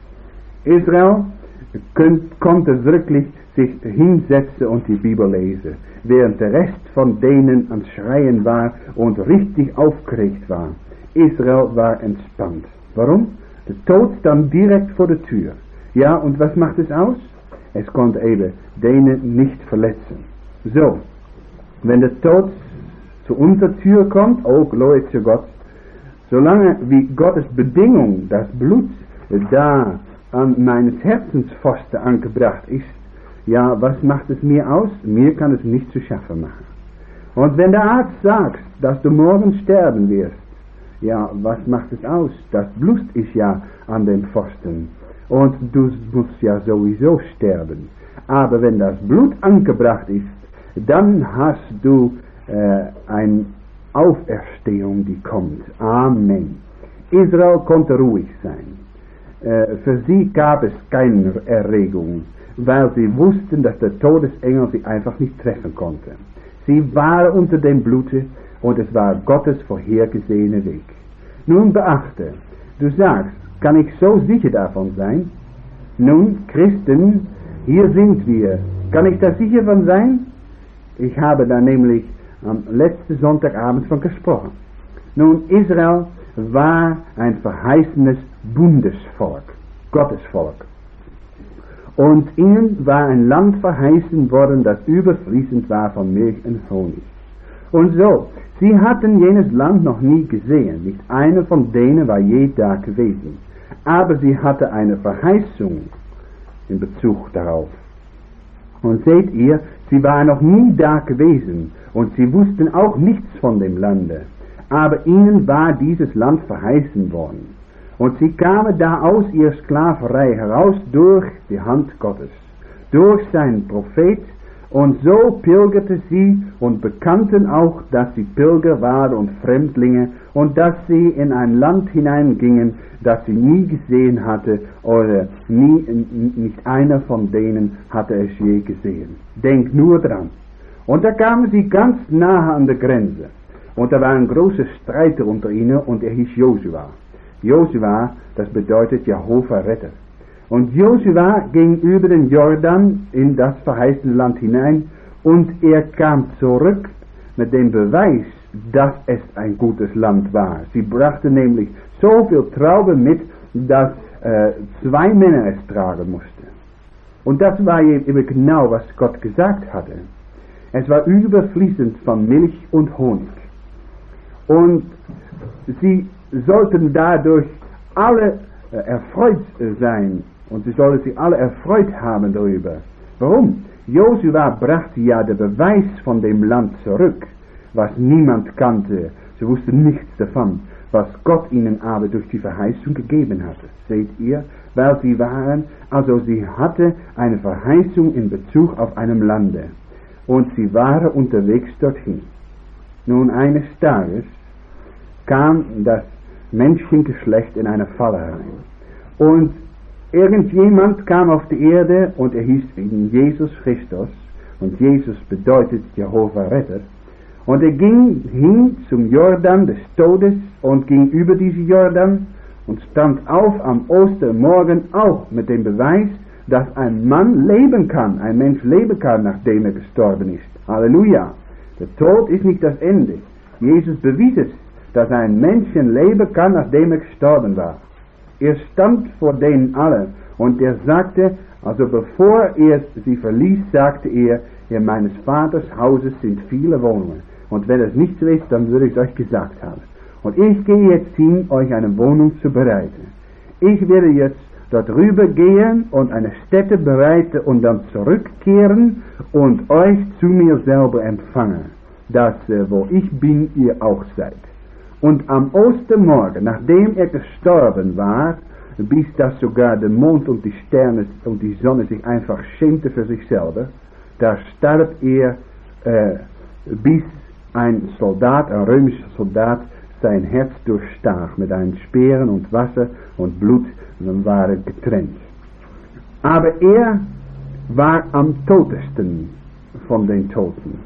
Israel könnt, konnte wirklich sich hinsetzen und die Bibel lesen, während der Rest von denen am Schreien war und richtig aufgeregt war. Israel war entspannt. Warum? Der Tod stand direkt vor der Tür. Ja, und was macht es aus? Es konnte eben denen nicht verletzen. So, wenn der Tod zu unserer Tür kommt, oh, Glorie zu Gott, solange wie Gottes Bedingung, das Blut da an meines Herzenspfosten angebracht ist, ja, was macht es mir aus? Mir kann es nicht zu schaffen machen. Und wenn der Arzt sagt, dass du morgen sterben wirst, ja, was macht es aus? Das Blut ist ja an dem Pfosten. Und du musst ja sowieso sterben. Aber wenn das Blut angebracht ist, dann hast du äh, eine Auferstehung, die kommt. Amen. Israel konnte ruhig sein. Äh, für sie gab es keine Erregung, weil sie wussten, dass der Todesengel sie einfach nicht treffen konnte. Sie waren unter dem Blute und es war Gottes vorhergesehener Weg. Nun beachte, du sagst, kann ich so sicher davon sein? Nun, Christen, hier sind wir. Kann ich da sicher von sein? Ich habe da nämlich am letzten Sonntagabend von gesprochen. Nun, Israel war ein verheißenes Bundesvolk, Gottesvolk. Und ihnen war ein Land verheißen worden, das überfließend war von Milch und Honig. Und so, sie hatten jenes Land noch nie gesehen, nicht einer von denen war je da gewesen. Aber sie hatte eine Verheißung in Bezug darauf. Und seht ihr, sie waren noch nie da gewesen und sie wussten auch nichts von dem Lande. Aber ihnen war dieses Land verheißen worden. Und sie kamen da aus ihrer Sklaverei heraus durch die Hand Gottes, durch seinen Prophet. Und so pilgerte sie und bekannten auch, dass sie Pilger waren und Fremdlinge und dass sie in ein Land hineingingen, das sie nie gesehen hatte oder nie, nicht einer von denen hatte es je gesehen. Denk nur dran. Und da kamen sie ganz nahe an der Grenze. Und da war ein großer Streiter unter ihnen und er hieß Josua. Josua, das bedeutet Jehova Retter. Und Josua ging über den Jordan in das verheißene Land hinein und er kam zurück mit dem Beweis, dass es ein gutes Land war. Sie brachten nämlich so viel Trauben mit, dass äh, zwei Männer es tragen mussten. Und das war eben genau, was Gott gesagt hatte. Es war überfließend von Milch und Honig. Und sie sollten dadurch alle äh, erfreut sein. Und sie sollen sich alle erfreut haben darüber. Warum? Josua brachte ja den Beweis von dem Land zurück, was niemand kannte. Sie wussten nichts davon, was Gott ihnen aber durch die Verheißung gegeben hatte. Seht ihr? Weil sie waren, also sie hatte eine Verheißung in Bezug auf einem Lande. Und sie waren unterwegs dorthin. Nun eines Tages kam das Menschengeschlecht in eine Falle rein. Und irgendjemand kam auf die Erde und er hieß Jesus Christus. Und Jesus bedeutet Jehova Retter. Und er ging hin zum Jordan des Todes und ging über diesen Jordan und stand auf am Ostermorgen auch mit dem Beweis, dass ein Mann leben kann, ein Mensch leben kann, nachdem er gestorben ist. Halleluja! Der Tod ist nicht das Ende. Jesus bewies es, dass ein Menschen leben kann, nachdem er gestorben war. Er stand vor denen alle und er sagte, also bevor er sie verließ, sagte er, in meines Vaters Hauses sind viele Wohnungen. Und wenn es nicht so ist, dann würde ich es euch gesagt haben. Und ich gehe jetzt hin, euch eine Wohnung zu bereiten. Ich werde jetzt dort rüber gehen und eine Stätte bereiten und dann zurückkehren und euch zu mir selber empfangen, dass äh, wo ich bin, ihr auch seid. Und am Ostermorgen, nachdem er gestorben war, bis dass sogar der Mond und die Sterne und die Sonne sich einfach schämte für sich selber, da starb er, äh, bis ein Soldat, ein römischer Soldat, sein Herz durchstach mit einem Speeren und Wasser und Blut, und dann war er getrennt. Aber er war am totesten von den Toten.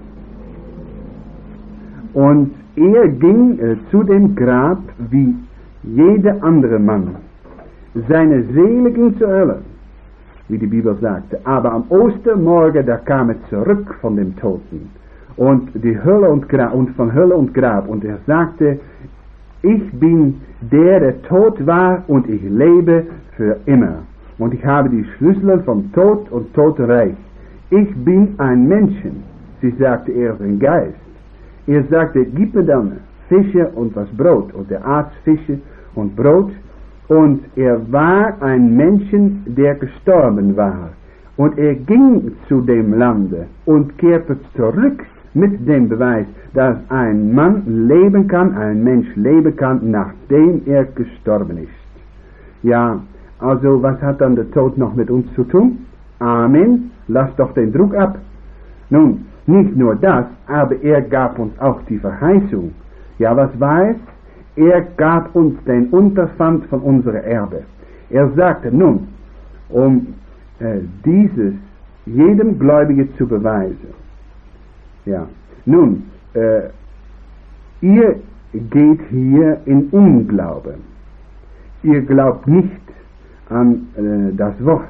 Und er ging äh, zu dem Grab wie jeder andere Mann. Seine Seele ging zur Hölle, wie die Bibel sagte. Aber am Ostermorgen, da kam er zurück von dem Toten. Und die Hölle und Grab, und von Hölle und Grab. Und er sagte, ich bin der, der tot war und ich lebe für immer. Und ich habe die Schlüssel von Tod und Totenreich. Ich bin ein Menschen. Sie sagte, er ist ein Geist. Er sagte, gib mir dann Fische und was Brot. Und der Arzt Fische und Brot. Und er war ein Menschen, der gestorben war. Und er ging zu dem Lande und kehrte zurück mit dem Beweis, dass ein Mann leben kann, ein Mensch leben kann, nachdem er gestorben ist. Ja, also was hat dann der Tod noch mit uns zu tun? Amen, lass doch den Druck ab. Nun, nicht nur das, aber er gab uns auch die Verheißung. Ja, was war es? Er gab uns den Unterpfand von unserer Erbe. Er sagte nun, um äh, dieses jedem Gläubigen zu beweisen. Ja, nun, äh, ihr geht hier in Unglauben. Ihr glaubt nicht an äh, das Wort.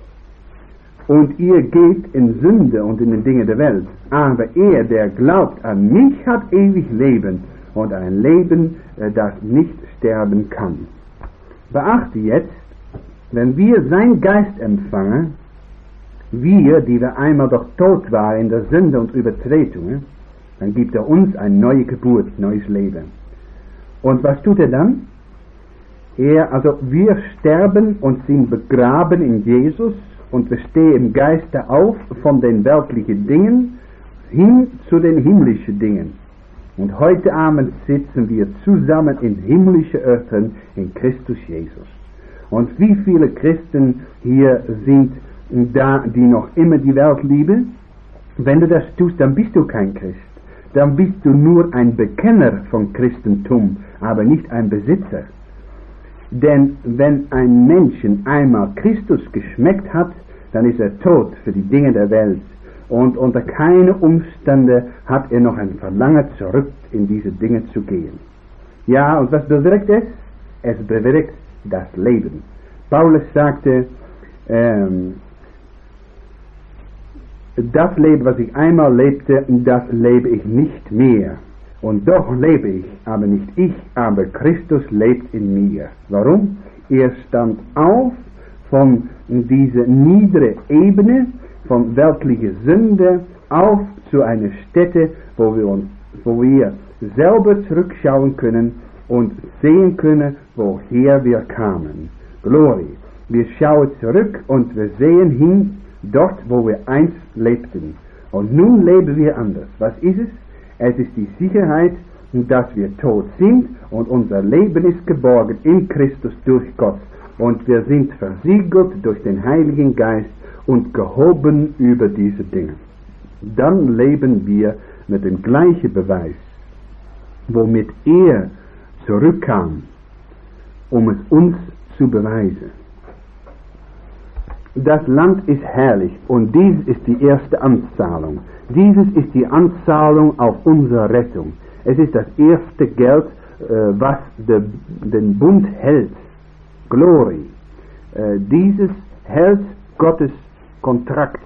Und ihr geht in Sünde und in den Dingen der Welt. Aber er, der glaubt an mich, hat ewig Leben. Und ein Leben, äh, das nicht sterben kann. Beachte jetzt, wenn wir sein Geist empfangen, wir, die wir einmal doch tot waren in der Sünde und Übertretungen, dann gibt er uns eine neue Geburt, neues Leben. Und was tut er dann? Er, also wir sterben und sind begraben in Jesus und wir stehen im Geiste auf von den weltlichen Dingen hin zu den himmlischen Dingen. Und heute Abend sitzen wir zusammen in himmlischen Örtern in Christus Jesus. Und wie viele Christen hier sind da, die noch immer die Welt lieben? Wenn du das tust, dann bist du kein Christ. Dann bist du nur ein Bekenner von Christentum, aber nicht ein Besitzer. Denn wenn ein Menschen einmal Christus geschmeckt hat, dann ist er tot für die Dinge der Welt. Und unter keinen Umständen hat er noch ein Verlangen zurück in diese Dinge zu gehen. Ja, und was bewirkt es? Es bewirkt das Leben. Paulus sagte, ähm, das Leben, was ich einmal lebte, das lebe ich nicht mehr. Und doch lebe ich, aber nicht ich, aber Christus lebt in mir. Warum? Er stand auf von dieser niederen Ebene, von weltlicher Sünde, auf zu einer Stätte, wo wir, uns, wo wir selber zurückschauen können und sehen können, woher wir kamen. Glory. Wir schauen zurück und wir sehen hin, dort, wo wir einst lebten. Und nun leben wir anders. Was ist es? Es ist die Sicherheit, dass wir tot sind und unser Leben ist geborgen in Christus durch Gott. Und wir sind versiegelt durch den Heiligen Geist und gehoben über diese Dinge. Dann leben wir mit dem gleichen Beweis, womit er zurückkam, um es uns zu beweisen. Das Land ist herrlich und dies ist die erste Anzahlung. Dieses ist die Anzahlung auf unsere Rettung. Es ist das erste Geld, äh, was de, den Bund hält. Glory. Äh, dieses hält Gottes Kontrakt.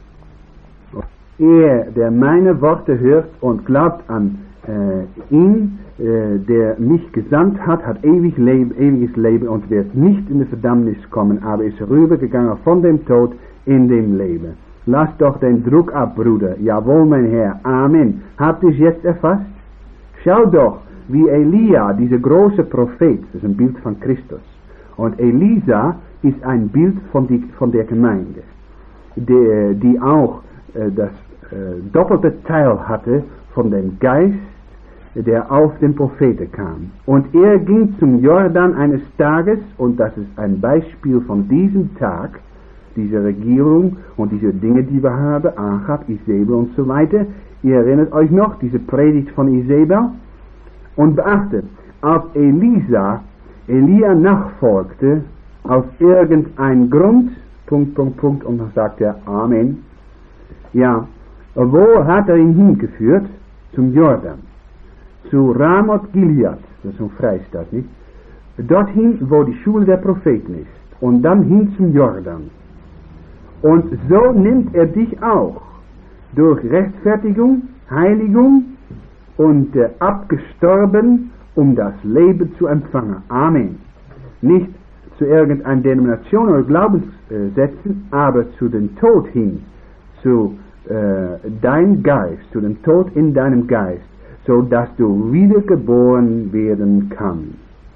Er, der meine Worte hört und glaubt an äh, ihn, äh, der mich gesandt hat, hat ewig Leben, ewiges Leben und wird nicht in die Verdammnis kommen, aber ist rübergegangen von dem Tod in dem Leben. Lass doch den Druck ab, Bruder. Jawohl, mein Herr. Amen. Habt ihr es jetzt erfasst? Schau doch, wie Elia, dieser große Prophet, das ist ein Bild von Christus. Und Elisa ist ein Bild von, die, von der Gemeinde, die, die auch äh, das äh, doppelte Teil hatte von dem Geist, der auf den Propheten kam. Und er ging zum Jordan eines Tages, und das ist ein Beispiel von diesem Tag, diese Regierung und diese Dinge, die wir haben, Achab, Isabel und so weiter. Ihr erinnert euch noch, diese Predigt von Isabel? Und beachtet, als Elisa, Elia nachfolgte, aus irgendeinem Grund, Punkt, Punkt, Punkt, und dann sagt er Amen. Ja, wo hat er ihn hingeführt? Zum Jordan. Zu Ramoth Gilead, das ist ein Freistaat, nicht? Dorthin, wo die Schule der Propheten ist. Und dann hin zum Jordan. Und so nimmt er dich auch. Durch Rechtfertigung, Heiligung und äh, abgestorben, um das Leben zu empfangen. Amen. Nicht zu irgendeiner Denomination oder Glaubenssätzen, aber zu dem Tod hin, zu äh, deinem Geist, zu dem Tod in deinem Geist, so dass du wiedergeboren werden kannst.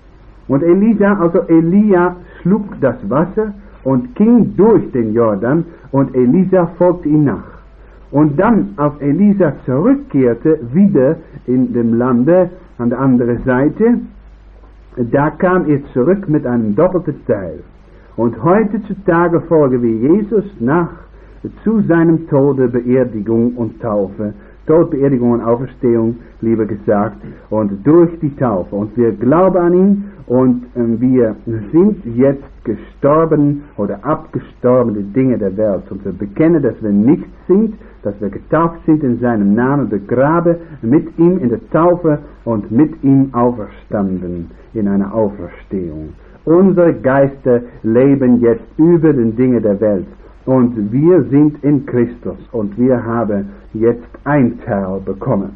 Und Elisa, also Elia, schlug das Wasser und ging durch den Jordan und Elisa folgte ihm nach. Und dann, als Elisa zurückkehrte, wieder in dem Lande an der anderen Seite, da kam er zurück mit einem doppelten Teil. Und heutzutage folgen wir Jesus nach zu seinem Tode, Beerdigung und Taufe. Tod, Beerdigung und Auferstehung, lieber gesagt, und durch die Taufe. Und wir glauben an ihn und äh, wir sind jetzt gestorben oder abgestorbene Dinge der Welt. Und wir bekennen, dass wir nichts sind, dass wir getauft sind in seinem Namen, begraben mit ihm in der Taufe und mit ihm auferstanden in einer Auferstehung. Unsere Geister leben jetzt über den Dingen der Welt. Und wir sind in Christus und wir haben jetzt ein Teil bekommen.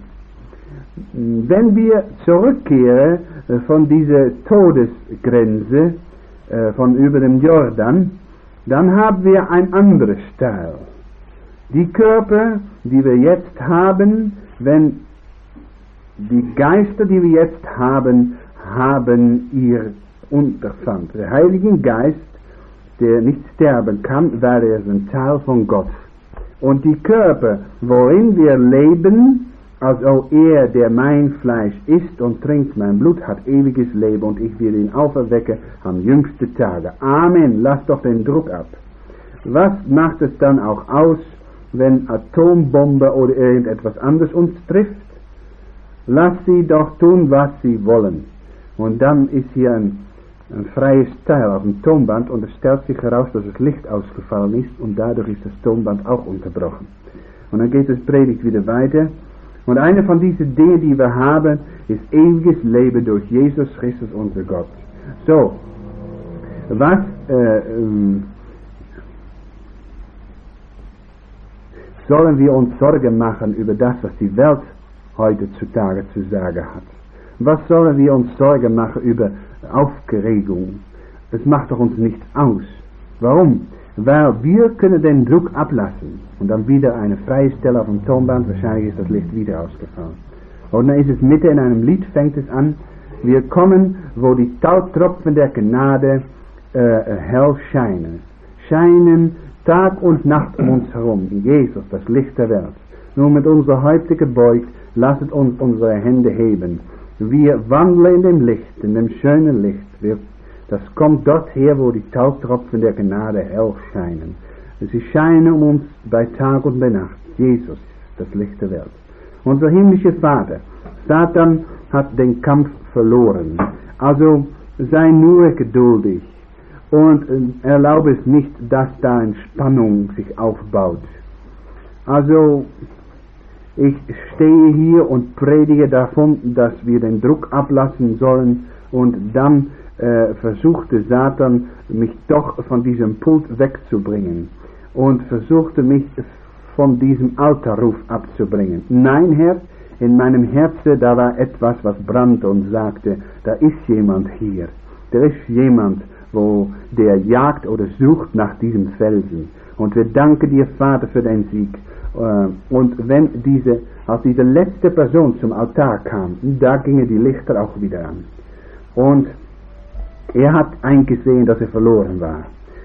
Wenn wir zurückkehren von dieser Todesgrenze, äh, von über dem Jordan, dann haben wir ein anderes Teil. Die Körper, die wir jetzt haben, wenn die Geister, die wir jetzt haben, haben ihr Unterpfand. Der Heilige Geist, der nicht sterben kann, weil er ist ein Teil von Gott. Und die Körper, worin wir leben, also er, der mein Fleisch isst und trinkt mein Blut, hat ewiges Leben und ich will ihn auferwecken am jüngsten Tage. Amen. Lass doch den Druck ab. Was macht es dann auch aus, wenn Atombombe oder irgendetwas anderes uns trifft? Lass sie doch tun, was sie wollen. Und dann ist hier ein ein freies Teil auf dem Tonband und es stellt sich heraus, dass das Licht ausgefallen ist und dadurch ist das Tonband auch unterbrochen. Und dann geht das Predigt wieder weiter. Und eine von diesen Dingen, die wir haben, ist ewiges Leben durch Jesus Christus, unser Gott. So, was äh, ähm, sollen wir uns Sorgen machen über das, was die Welt heutzutage zu sagen hat? Was sollen wir uns Sorgen machen über Aufregung? Es macht doch uns nichts aus. Warum? Weil wir können den Druck ablassen. Und dann wieder eine freie Stelle auf dem Tonband, wahrscheinlich ist das Licht wieder ausgefallen. Und dann ist es mitten in einem Lied, fängt es an. Wir kommen, wo die Tautropfen der Gnade äh, hell scheinen. Scheinen Tag und Nacht um uns herum. Jesus, das Licht der Welt. Nur mit unserer Häupte gebeugt, lasset uns unsere Hände heben. Wir wandeln in dem Licht, in dem schönen Licht. Wir, das kommt dort her, wo die Tautropfen der Gnade hell scheinen. Sie scheinen um uns bei Tag und bei Nacht. Jesus ist das Licht der Welt. Unser himmlischer Vater, Satan hat den Kampf verloren. Also sei nur geduldig und erlaube es nicht, dass da eine Spannung sich aufbaut. Also ich stehe hier und predige davon, dass wir den Druck ablassen sollen und dann äh, versuchte Satan mich doch von diesem Pult wegzubringen und versuchte mich von diesem Altarruf abzubringen. Nein, Herr, in meinem Herzen da war etwas, was brannte und sagte, da ist jemand hier, da ist jemand, wo der jagt oder sucht nach diesem Felsen. Und wir danken dir, Vater, für den Sieg. Und wenn diese, als diese letzte Person zum Altar kam, da gingen die Lichter auch wieder an. Und er hat eingesehen, dass er verloren war.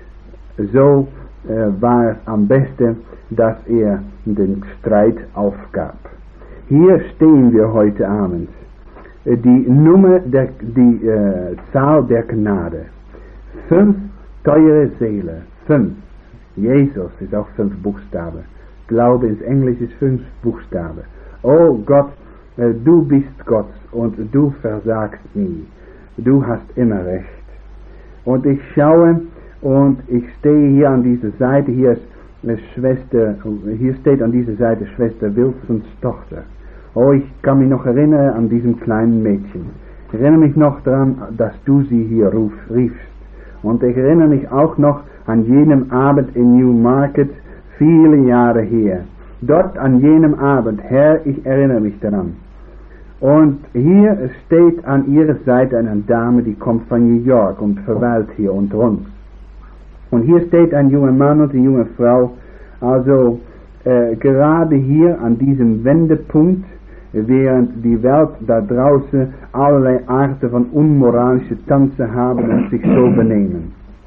So äh, war es am besten, dass er den Streit aufgab. Hier stehen wir heute Abend. Die Nummer, der, die äh, Zahl der Gnade. Fünf teure Seelen. Fünf. Jesus ist auch fünf Buchstaben. Glaube ins Englisch ist fünf Buchstaben. Oh Gott, äh, du bist Gott und du versagst nie. Du hast immer recht. Und ich schaue und ich stehe hier an dieser Seite, hier ist eine Schwester, hier steht an dieser Seite Schwester Wilsons Tochter. Oh, ich kann mich noch erinnern an diesem kleinen Mädchen. Ich erinnere mich noch daran, dass du sie hier ruf, riefst. Und ich erinnere mich auch noch an jenem Abend in Newmarket, viele Jahre her. Dort an jenem Abend, Herr, ich erinnere mich daran. Und hier steht an ihrer Seite eine Dame, die kommt von New York und verweilt hier unter uns. Und hier steht ein junger Mann und eine junge Frau, also äh, gerade hier an diesem Wendepunkt, während die Welt da draußen allerlei Arten von unmoralische Tanze haben und sich so benehmen.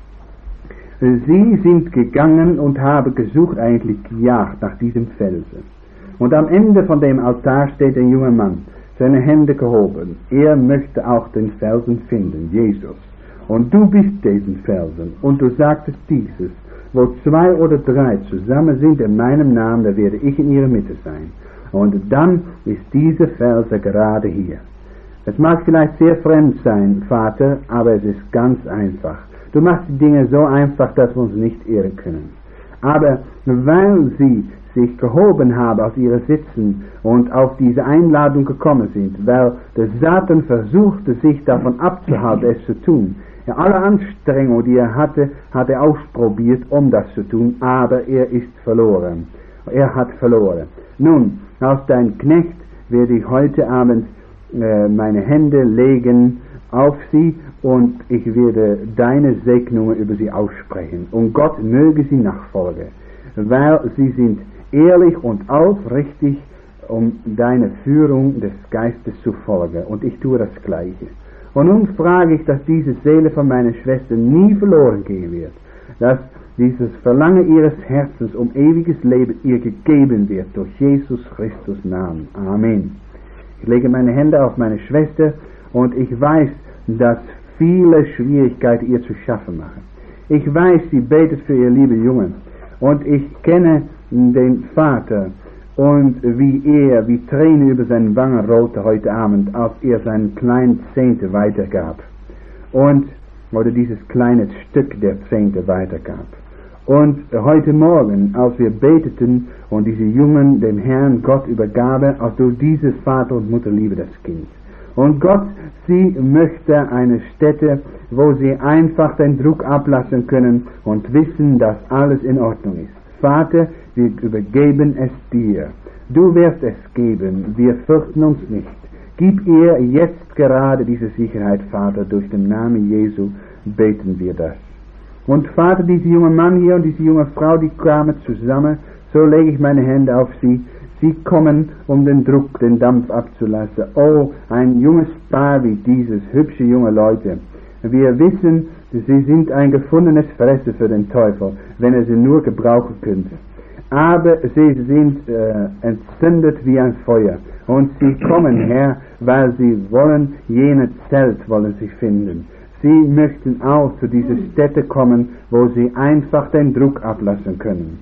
Sie sind gegangen und haben gesucht, eigentlich gejagt nach diesem Felsen. Und am Ende von dem Altar steht ein junger Mann, seine Hände gehoben. Er möchte auch den Felsen finden, Jesus. Und du bist diesen Felsen. Und du sagtest dieses: Wo zwei oder drei zusammen sind in meinem Namen, da werde ich in ihrer Mitte sein. Und dann ist dieser Felsen gerade hier. Es mag vielleicht sehr fremd sein, Vater, aber es ist ganz einfach. Du machst die Dinge so einfach, dass wir uns nicht irren können. Aber weil sie sich gehoben haben aus ihren Sitzen und auf diese Einladung gekommen sind, weil der Satan versuchte, sich davon abzuhalten, es zu tun. Ja, alle Anstrengungen, die er hatte, hat er ausprobiert, um das zu tun, aber er ist verloren. Er hat verloren. Nun, als dein Knecht werde ich heute Abend äh, meine Hände legen auf sie und ich werde deine Segnungen über sie aussprechen. Und Gott möge sie nachfolgen, weil sie sind ehrlich und aufrichtig, um deine Führung des Geistes zu folgen. Und ich tue das Gleiche. Und nun frage ich, dass diese Seele von meiner Schwester nie verloren gehen wird. Dass dieses Verlangen ihres Herzens um ewiges Leben ihr gegeben wird durch Jesus Christus Namen. Amen. Ich lege meine Hände auf meine Schwester und ich weiß, dass viele Schwierigkeiten ihr zu schaffen machen. Ich weiß, sie betet für ihr lieben Jungen. Und ich kenne den Vater und wie er, wie Tränen über seinen Wangen rollte heute Abend, als er seinen kleinen Zehnte weitergab. Und, oder dieses kleine Stück der Zehnte weitergab. Und heute Morgen, als wir beteten und diese Jungen dem Herrn Gott übergaben, als durch dieses Vater und Mutter liebe das Kind. Und Gott, sie möchte eine Stätte, wo sie einfach den Druck ablassen können und wissen, dass alles in Ordnung ist. Vater, wir übergeben es dir. Du wirst es geben, wir fürchten uns nicht. Gib ihr jetzt gerade diese Sicherheit, Vater, durch den Namen Jesu beten wir das. Und Vater, dieser junge Mann hier und diese junge Frau, die kamen zusammen, so lege ich meine Hände auf sie. Sie kommen, um den Druck, den Dampf abzulassen. Oh, ein junges Paar wie dieses, hübsche junge Leute. Wir wissen, sie sind ein gefundenes Fressen für den Teufel, wenn er sie nur gebrauchen könnte. Aber sie sind äh, entzündet wie ein Feuer. Und sie kommen her, weil sie wollen, jene Zelt wollen sie finden. Sie möchten auch zu dieser Stätte kommen, wo sie einfach den Druck ablassen können.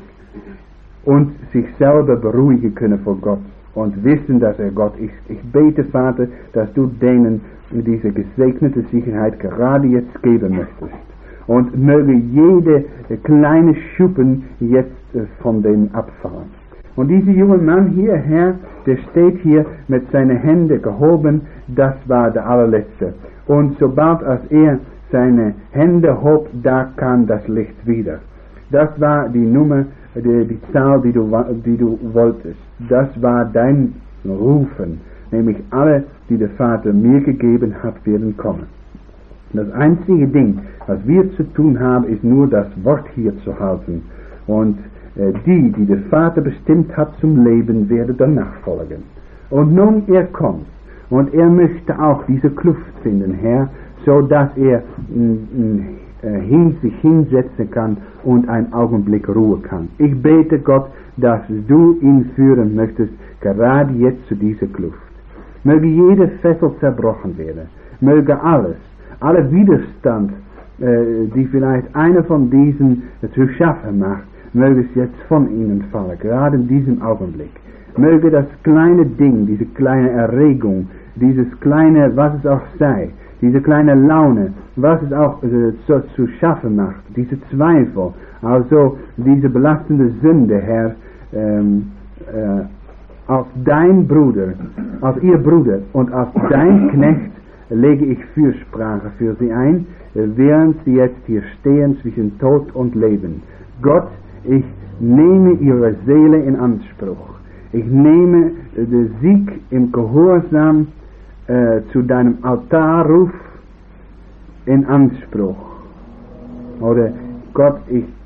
Und sich selber beruhigen können vor Gott und wissen, dass er Gott ist. Ich bete, Vater, dass du denen diese gesegnete Sicherheit gerade jetzt geben möchtest. Und möge jede kleine Schuppen jetzt von denen abfallen. Und dieser junge Mann hier, Herr, der steht hier mit seinen Händen gehoben, das war der allerletzte. Und sobald als er seine Hände hob, da kam das Licht wieder. Das war die Nummer, die, die Zahl, die du, die du wolltest. Das war dein Rufen. Nämlich alle, die der Vater mir gegeben hat, werden kommen. Das einzige Ding, was wir zu tun haben, ist nur das Wort hier zu halten. Und äh, die, die der Vater bestimmt hat zum Leben, werden danach folgen. Und nun, er kommt. Und er möchte auch diese Kluft finden, Herr, so dass er äh, hin, sich hinsetzen kann und einen Augenblick Ruhe kann. Ich bete, Gott, dass du ihn führen möchtest, gerade jetzt zu dieser Kluft. Möge jede Fessel zerbrochen werden. Möge alles, alle Widerstand, äh, die vielleicht einer von diesen äh, zu schaffen macht, möge es jetzt von ihnen fallen, gerade in diesem Augenblick. Möge das kleine Ding, diese kleine Erregung, dieses kleine, was es auch sei, diese kleine Laune, was es auch äh, so zu schaffen macht, diese Zweifel, also diese belastende Sünde, Herr, ähm, äh, auf dein Bruder, auf ihr Bruder und auf dein Knecht lege ich Fürsprache für sie ein, während sie jetzt hier stehen zwischen Tod und Leben. Gott, ich nehme ihre Seele in Anspruch. Ich nehme den Sieg im Gehorsam äh, zu deinem Altarruf in Anspruch. Oder Gott, ich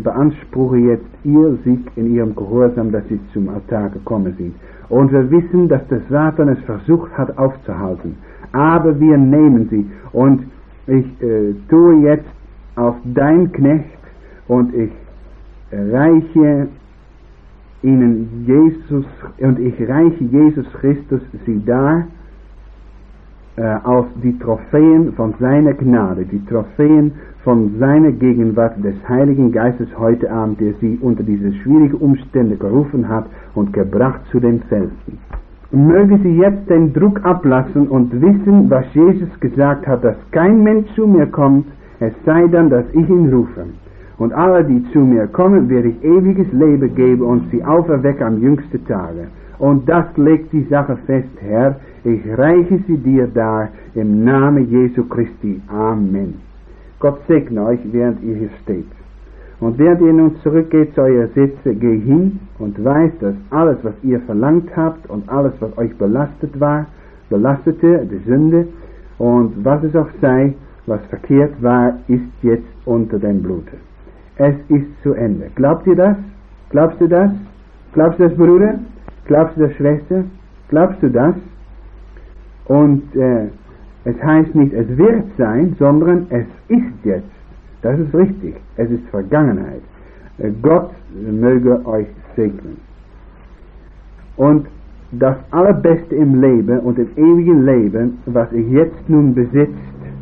beanspruche jetzt ihr Sieg in ihrem Gehorsam, dass sie zum Altar gekommen sind. Und wir wissen, dass der Satan es versucht hat aufzuhalten. Aber wir nehmen sie. Und ich äh, tue jetzt auf dein Knecht und ich reiche ihnen Jesus und ich reiche Jesus Christus sie dar äh, auf die Trophäen von seiner Gnade, die Trophäen von seiner Gegenwart des Heiligen Geistes heute Abend, der sie unter diese schwierigen Umstände gerufen hat und gebracht zu den Felsen. Möge sie jetzt den Druck ablassen und wissen, was Jesus gesagt hat, dass kein Mensch zu mir kommt, es sei dann, dass ich ihn rufe. Und alle, die zu mir kommen, werde ich ewiges Leben geben und sie auferwecken am jüngsten Tage. Und das legt die Sache fest, Herr, ich reiche sie dir dar im Namen Jesu Christi. Amen. Gott segne euch, während ihr hier steht. Und während ihr nun zurückgeht zu eurer Sitze, geh hin und weiß, dass alles, was ihr verlangt habt und alles, was euch belastet war, belastete, die Sünde und was es auch sei, was verkehrt war, ist jetzt unter dem Blute. Es ist zu Ende. Glaubt ihr das? Glaubst du das? Glaubst du das, Bruder? Glaubst du das, Schwester? Glaubst du das? Und äh, es heißt nicht, es wird sein, sondern es ist jetzt. Das ist richtig. Es ist Vergangenheit. Äh, Gott möge euch segnen. Und das Allerbeste im Leben und im ewigen Leben, was ihr jetzt nun besitzt,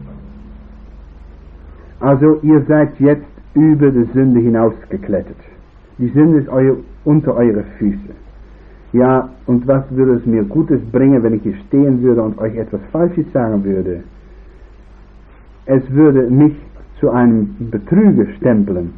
also ihr seid jetzt über die Sünde hinausgeklettert. Die Sünde ist euer, unter eure Füße. Ja, und was würde es mir Gutes bringen, wenn ich hier stehen würde und euch etwas Falsches sagen würde? Es würde mich zu einem Betrüger stempeln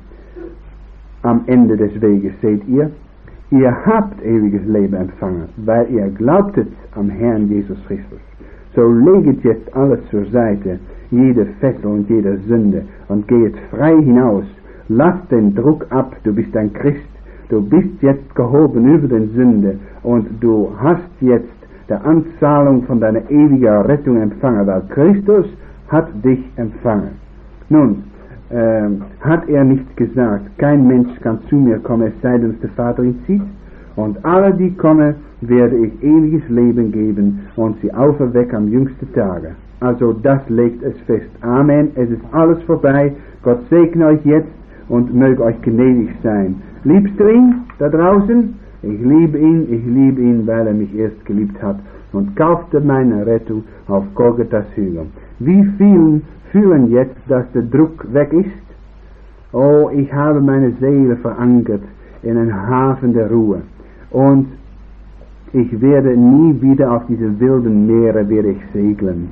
am Ende des Weges, seht ihr? Ihr habt ewiges Leben empfangen, weil ihr glaubtet am Herrn Jesus Christus. So leget jetzt alles zur Seite, jede Fessel und jede Sünde, und geht frei hinaus. Lasst den Druck ab, du bist ein Christ, du bist jetzt gehoben über den Sünde und du hast jetzt die Anzahlung von deiner ewigen Rettung empfangen, weil Christus hat dich empfangen. Nun, äh, hat er nicht gesagt, kein Mensch kann zu mir kommen, es sei denn, dass der Vater ihn zieht? Und alle, die kommen, werde ich ewiges Leben geben und sie auferwecken am jüngsten Tage. Also das legt es fest. Amen. Es ist alles vorbei. Gott segne euch jetzt und möge euch gnädig sein. Liebst du ihn da draußen? Ich liebe ihn, ich liebe ihn, weil er mich erst geliebt hat und kaufte meine Rettung auf Golgatha's Hügel. Wie vielen fühlen jetzt, dass der Druck weg ist? Oh, ich habe meine Seele verankert in einen Hafen der Ruhe. Und ich werde nie wieder auf diese wilden Meere werde ich segeln.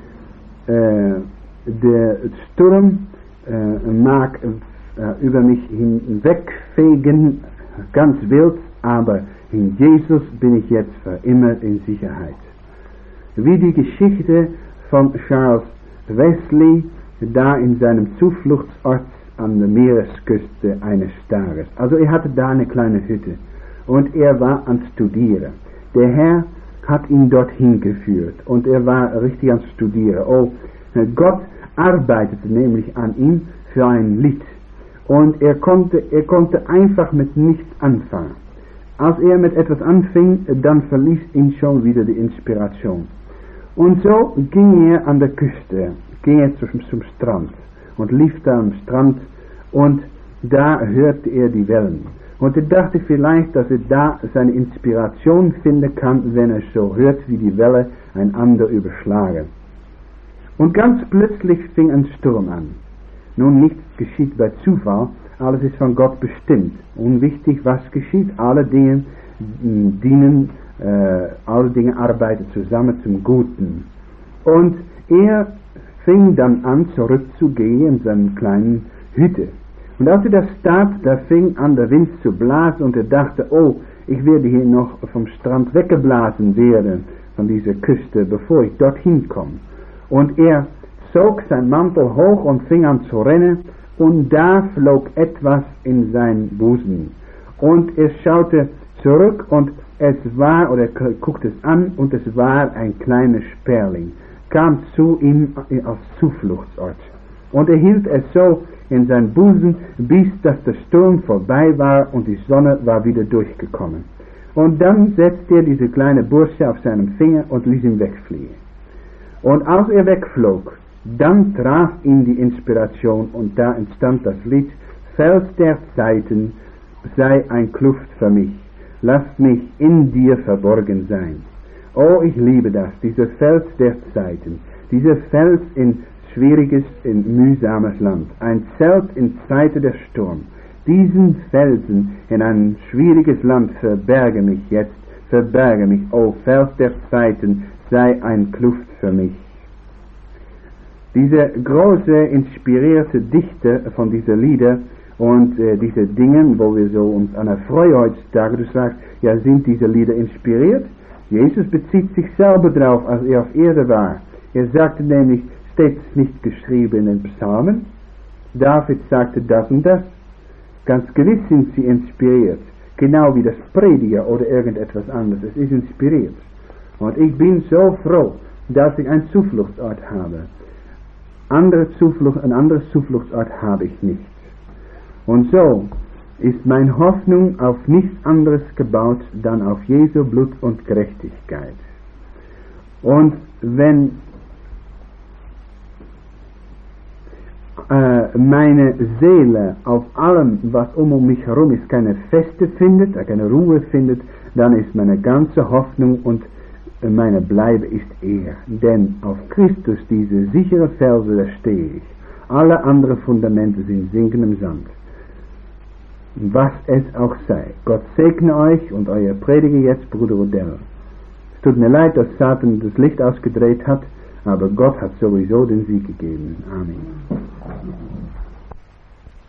Äh, der Sturm äh, mag äh, über mich hinwegfegen, ganz wild, aber in Jesus bin ich jetzt für immer in Sicherheit. Wie die Geschichte von Charles Wesley da in seinem Zufluchtsort an der Meeresküste eines Tages. Also er hatte da eine kleine Hütte und er war am Studieren. Der Herr hat ihn dorthin geführt und er war richtig am Studieren. Oh, Gott arbeitete nämlich an ihm für ein Lied und er konnte, er konnte einfach mit nichts anfangen. Als er mit etwas anfing, dann verließ ihn schon wieder die Inspiration. Und so ging er an der Küste, ging er zum, zum Strand und lief da am Strand und da hörte er die Wellen. Und er dachte vielleicht, dass er da seine Inspiration finden kann, wenn er so hört, wie die Welle einander überschlagen. Und ganz plötzlich fing ein Sturm an. Nun, nichts geschieht bei Zufall, alles ist von Gott bestimmt. Unwichtig, was geschieht, alle Dinge dienen, äh, alle Dinge arbeiten zusammen zum Guten. Und er fing dann an, zurückzugehen in seine kleinen Hütte. Und als er das tat, da fing an der Wind zu blasen und er dachte, oh, ich werde hier noch vom Strand weggeblasen werden, von dieser Küste, bevor ich dorthin komme. Und er zog sein Mantel hoch und fing an zu rennen und da flog etwas in seinen Busen. Und er schaute zurück und es war, oder er guckte es an und es war ein kleiner Sperling, kam zu ihm als Zufluchtsort. Und er hielt es so in sein Busen, bis dass der Sturm vorbei war und die Sonne war wieder durchgekommen. Und dann setzte er diese kleine Bursche auf seinem Finger und ließ ihn wegfliegen. Und als er wegflog, dann traf ihn die Inspiration und da entstand das Lied: Fels der Zeiten, sei ein Kluft für mich, lass mich in dir verborgen sein. Oh, ich liebe das, dieser Fels der Zeiten, dieser Fels in schwieriges, in mühsames Land, ein Zelt in Zeiten der Sturm. Diesen Felsen in ein schwieriges Land verberge mich jetzt, verberge mich, oh Fels der Zeiten, sei ein Kluft für mich. Diese große, inspirierte Dichte von diesen Lieder und äh, diese Dinge, wo wir so uns an erfreuen heutzutage, du sagst, ja, sind diese Lieder inspiriert? Jesus bezieht sich selber drauf, als er auf Erde war. Er sagte nämlich, steht es nicht geschrieben in den Psalmen? David sagte das und das. Ganz gewiss sind sie inspiriert, genau wie das Prediger oder irgendetwas anderes. Es ist inspiriert. Und ich bin so froh, dass ich einen Zufluchtsort habe. Andere Zuflucht, ein anderes Zufluchtsort habe ich nicht. Und so ist meine Hoffnung auf nichts anderes gebaut, dann auf Jesu Blut und Gerechtigkeit. Und wenn äh, meine Seele auf allem, was um mich herum ist, keine Feste findet, keine Ruhe findet, dann ist meine ganze Hoffnung und meine Bleibe ist er. Denn auf Christus, diese sichere Felsen, da stehe ich. Alle anderen Fundamente sind sinkendem Sand. Was es auch sei. Gott segne euch und euer Prediger jetzt, Bruder Odell. Es tut mir leid, dass Satan das Licht ausgedreht hat, aber Gott hat sowieso den Sieg gegeben. Amen.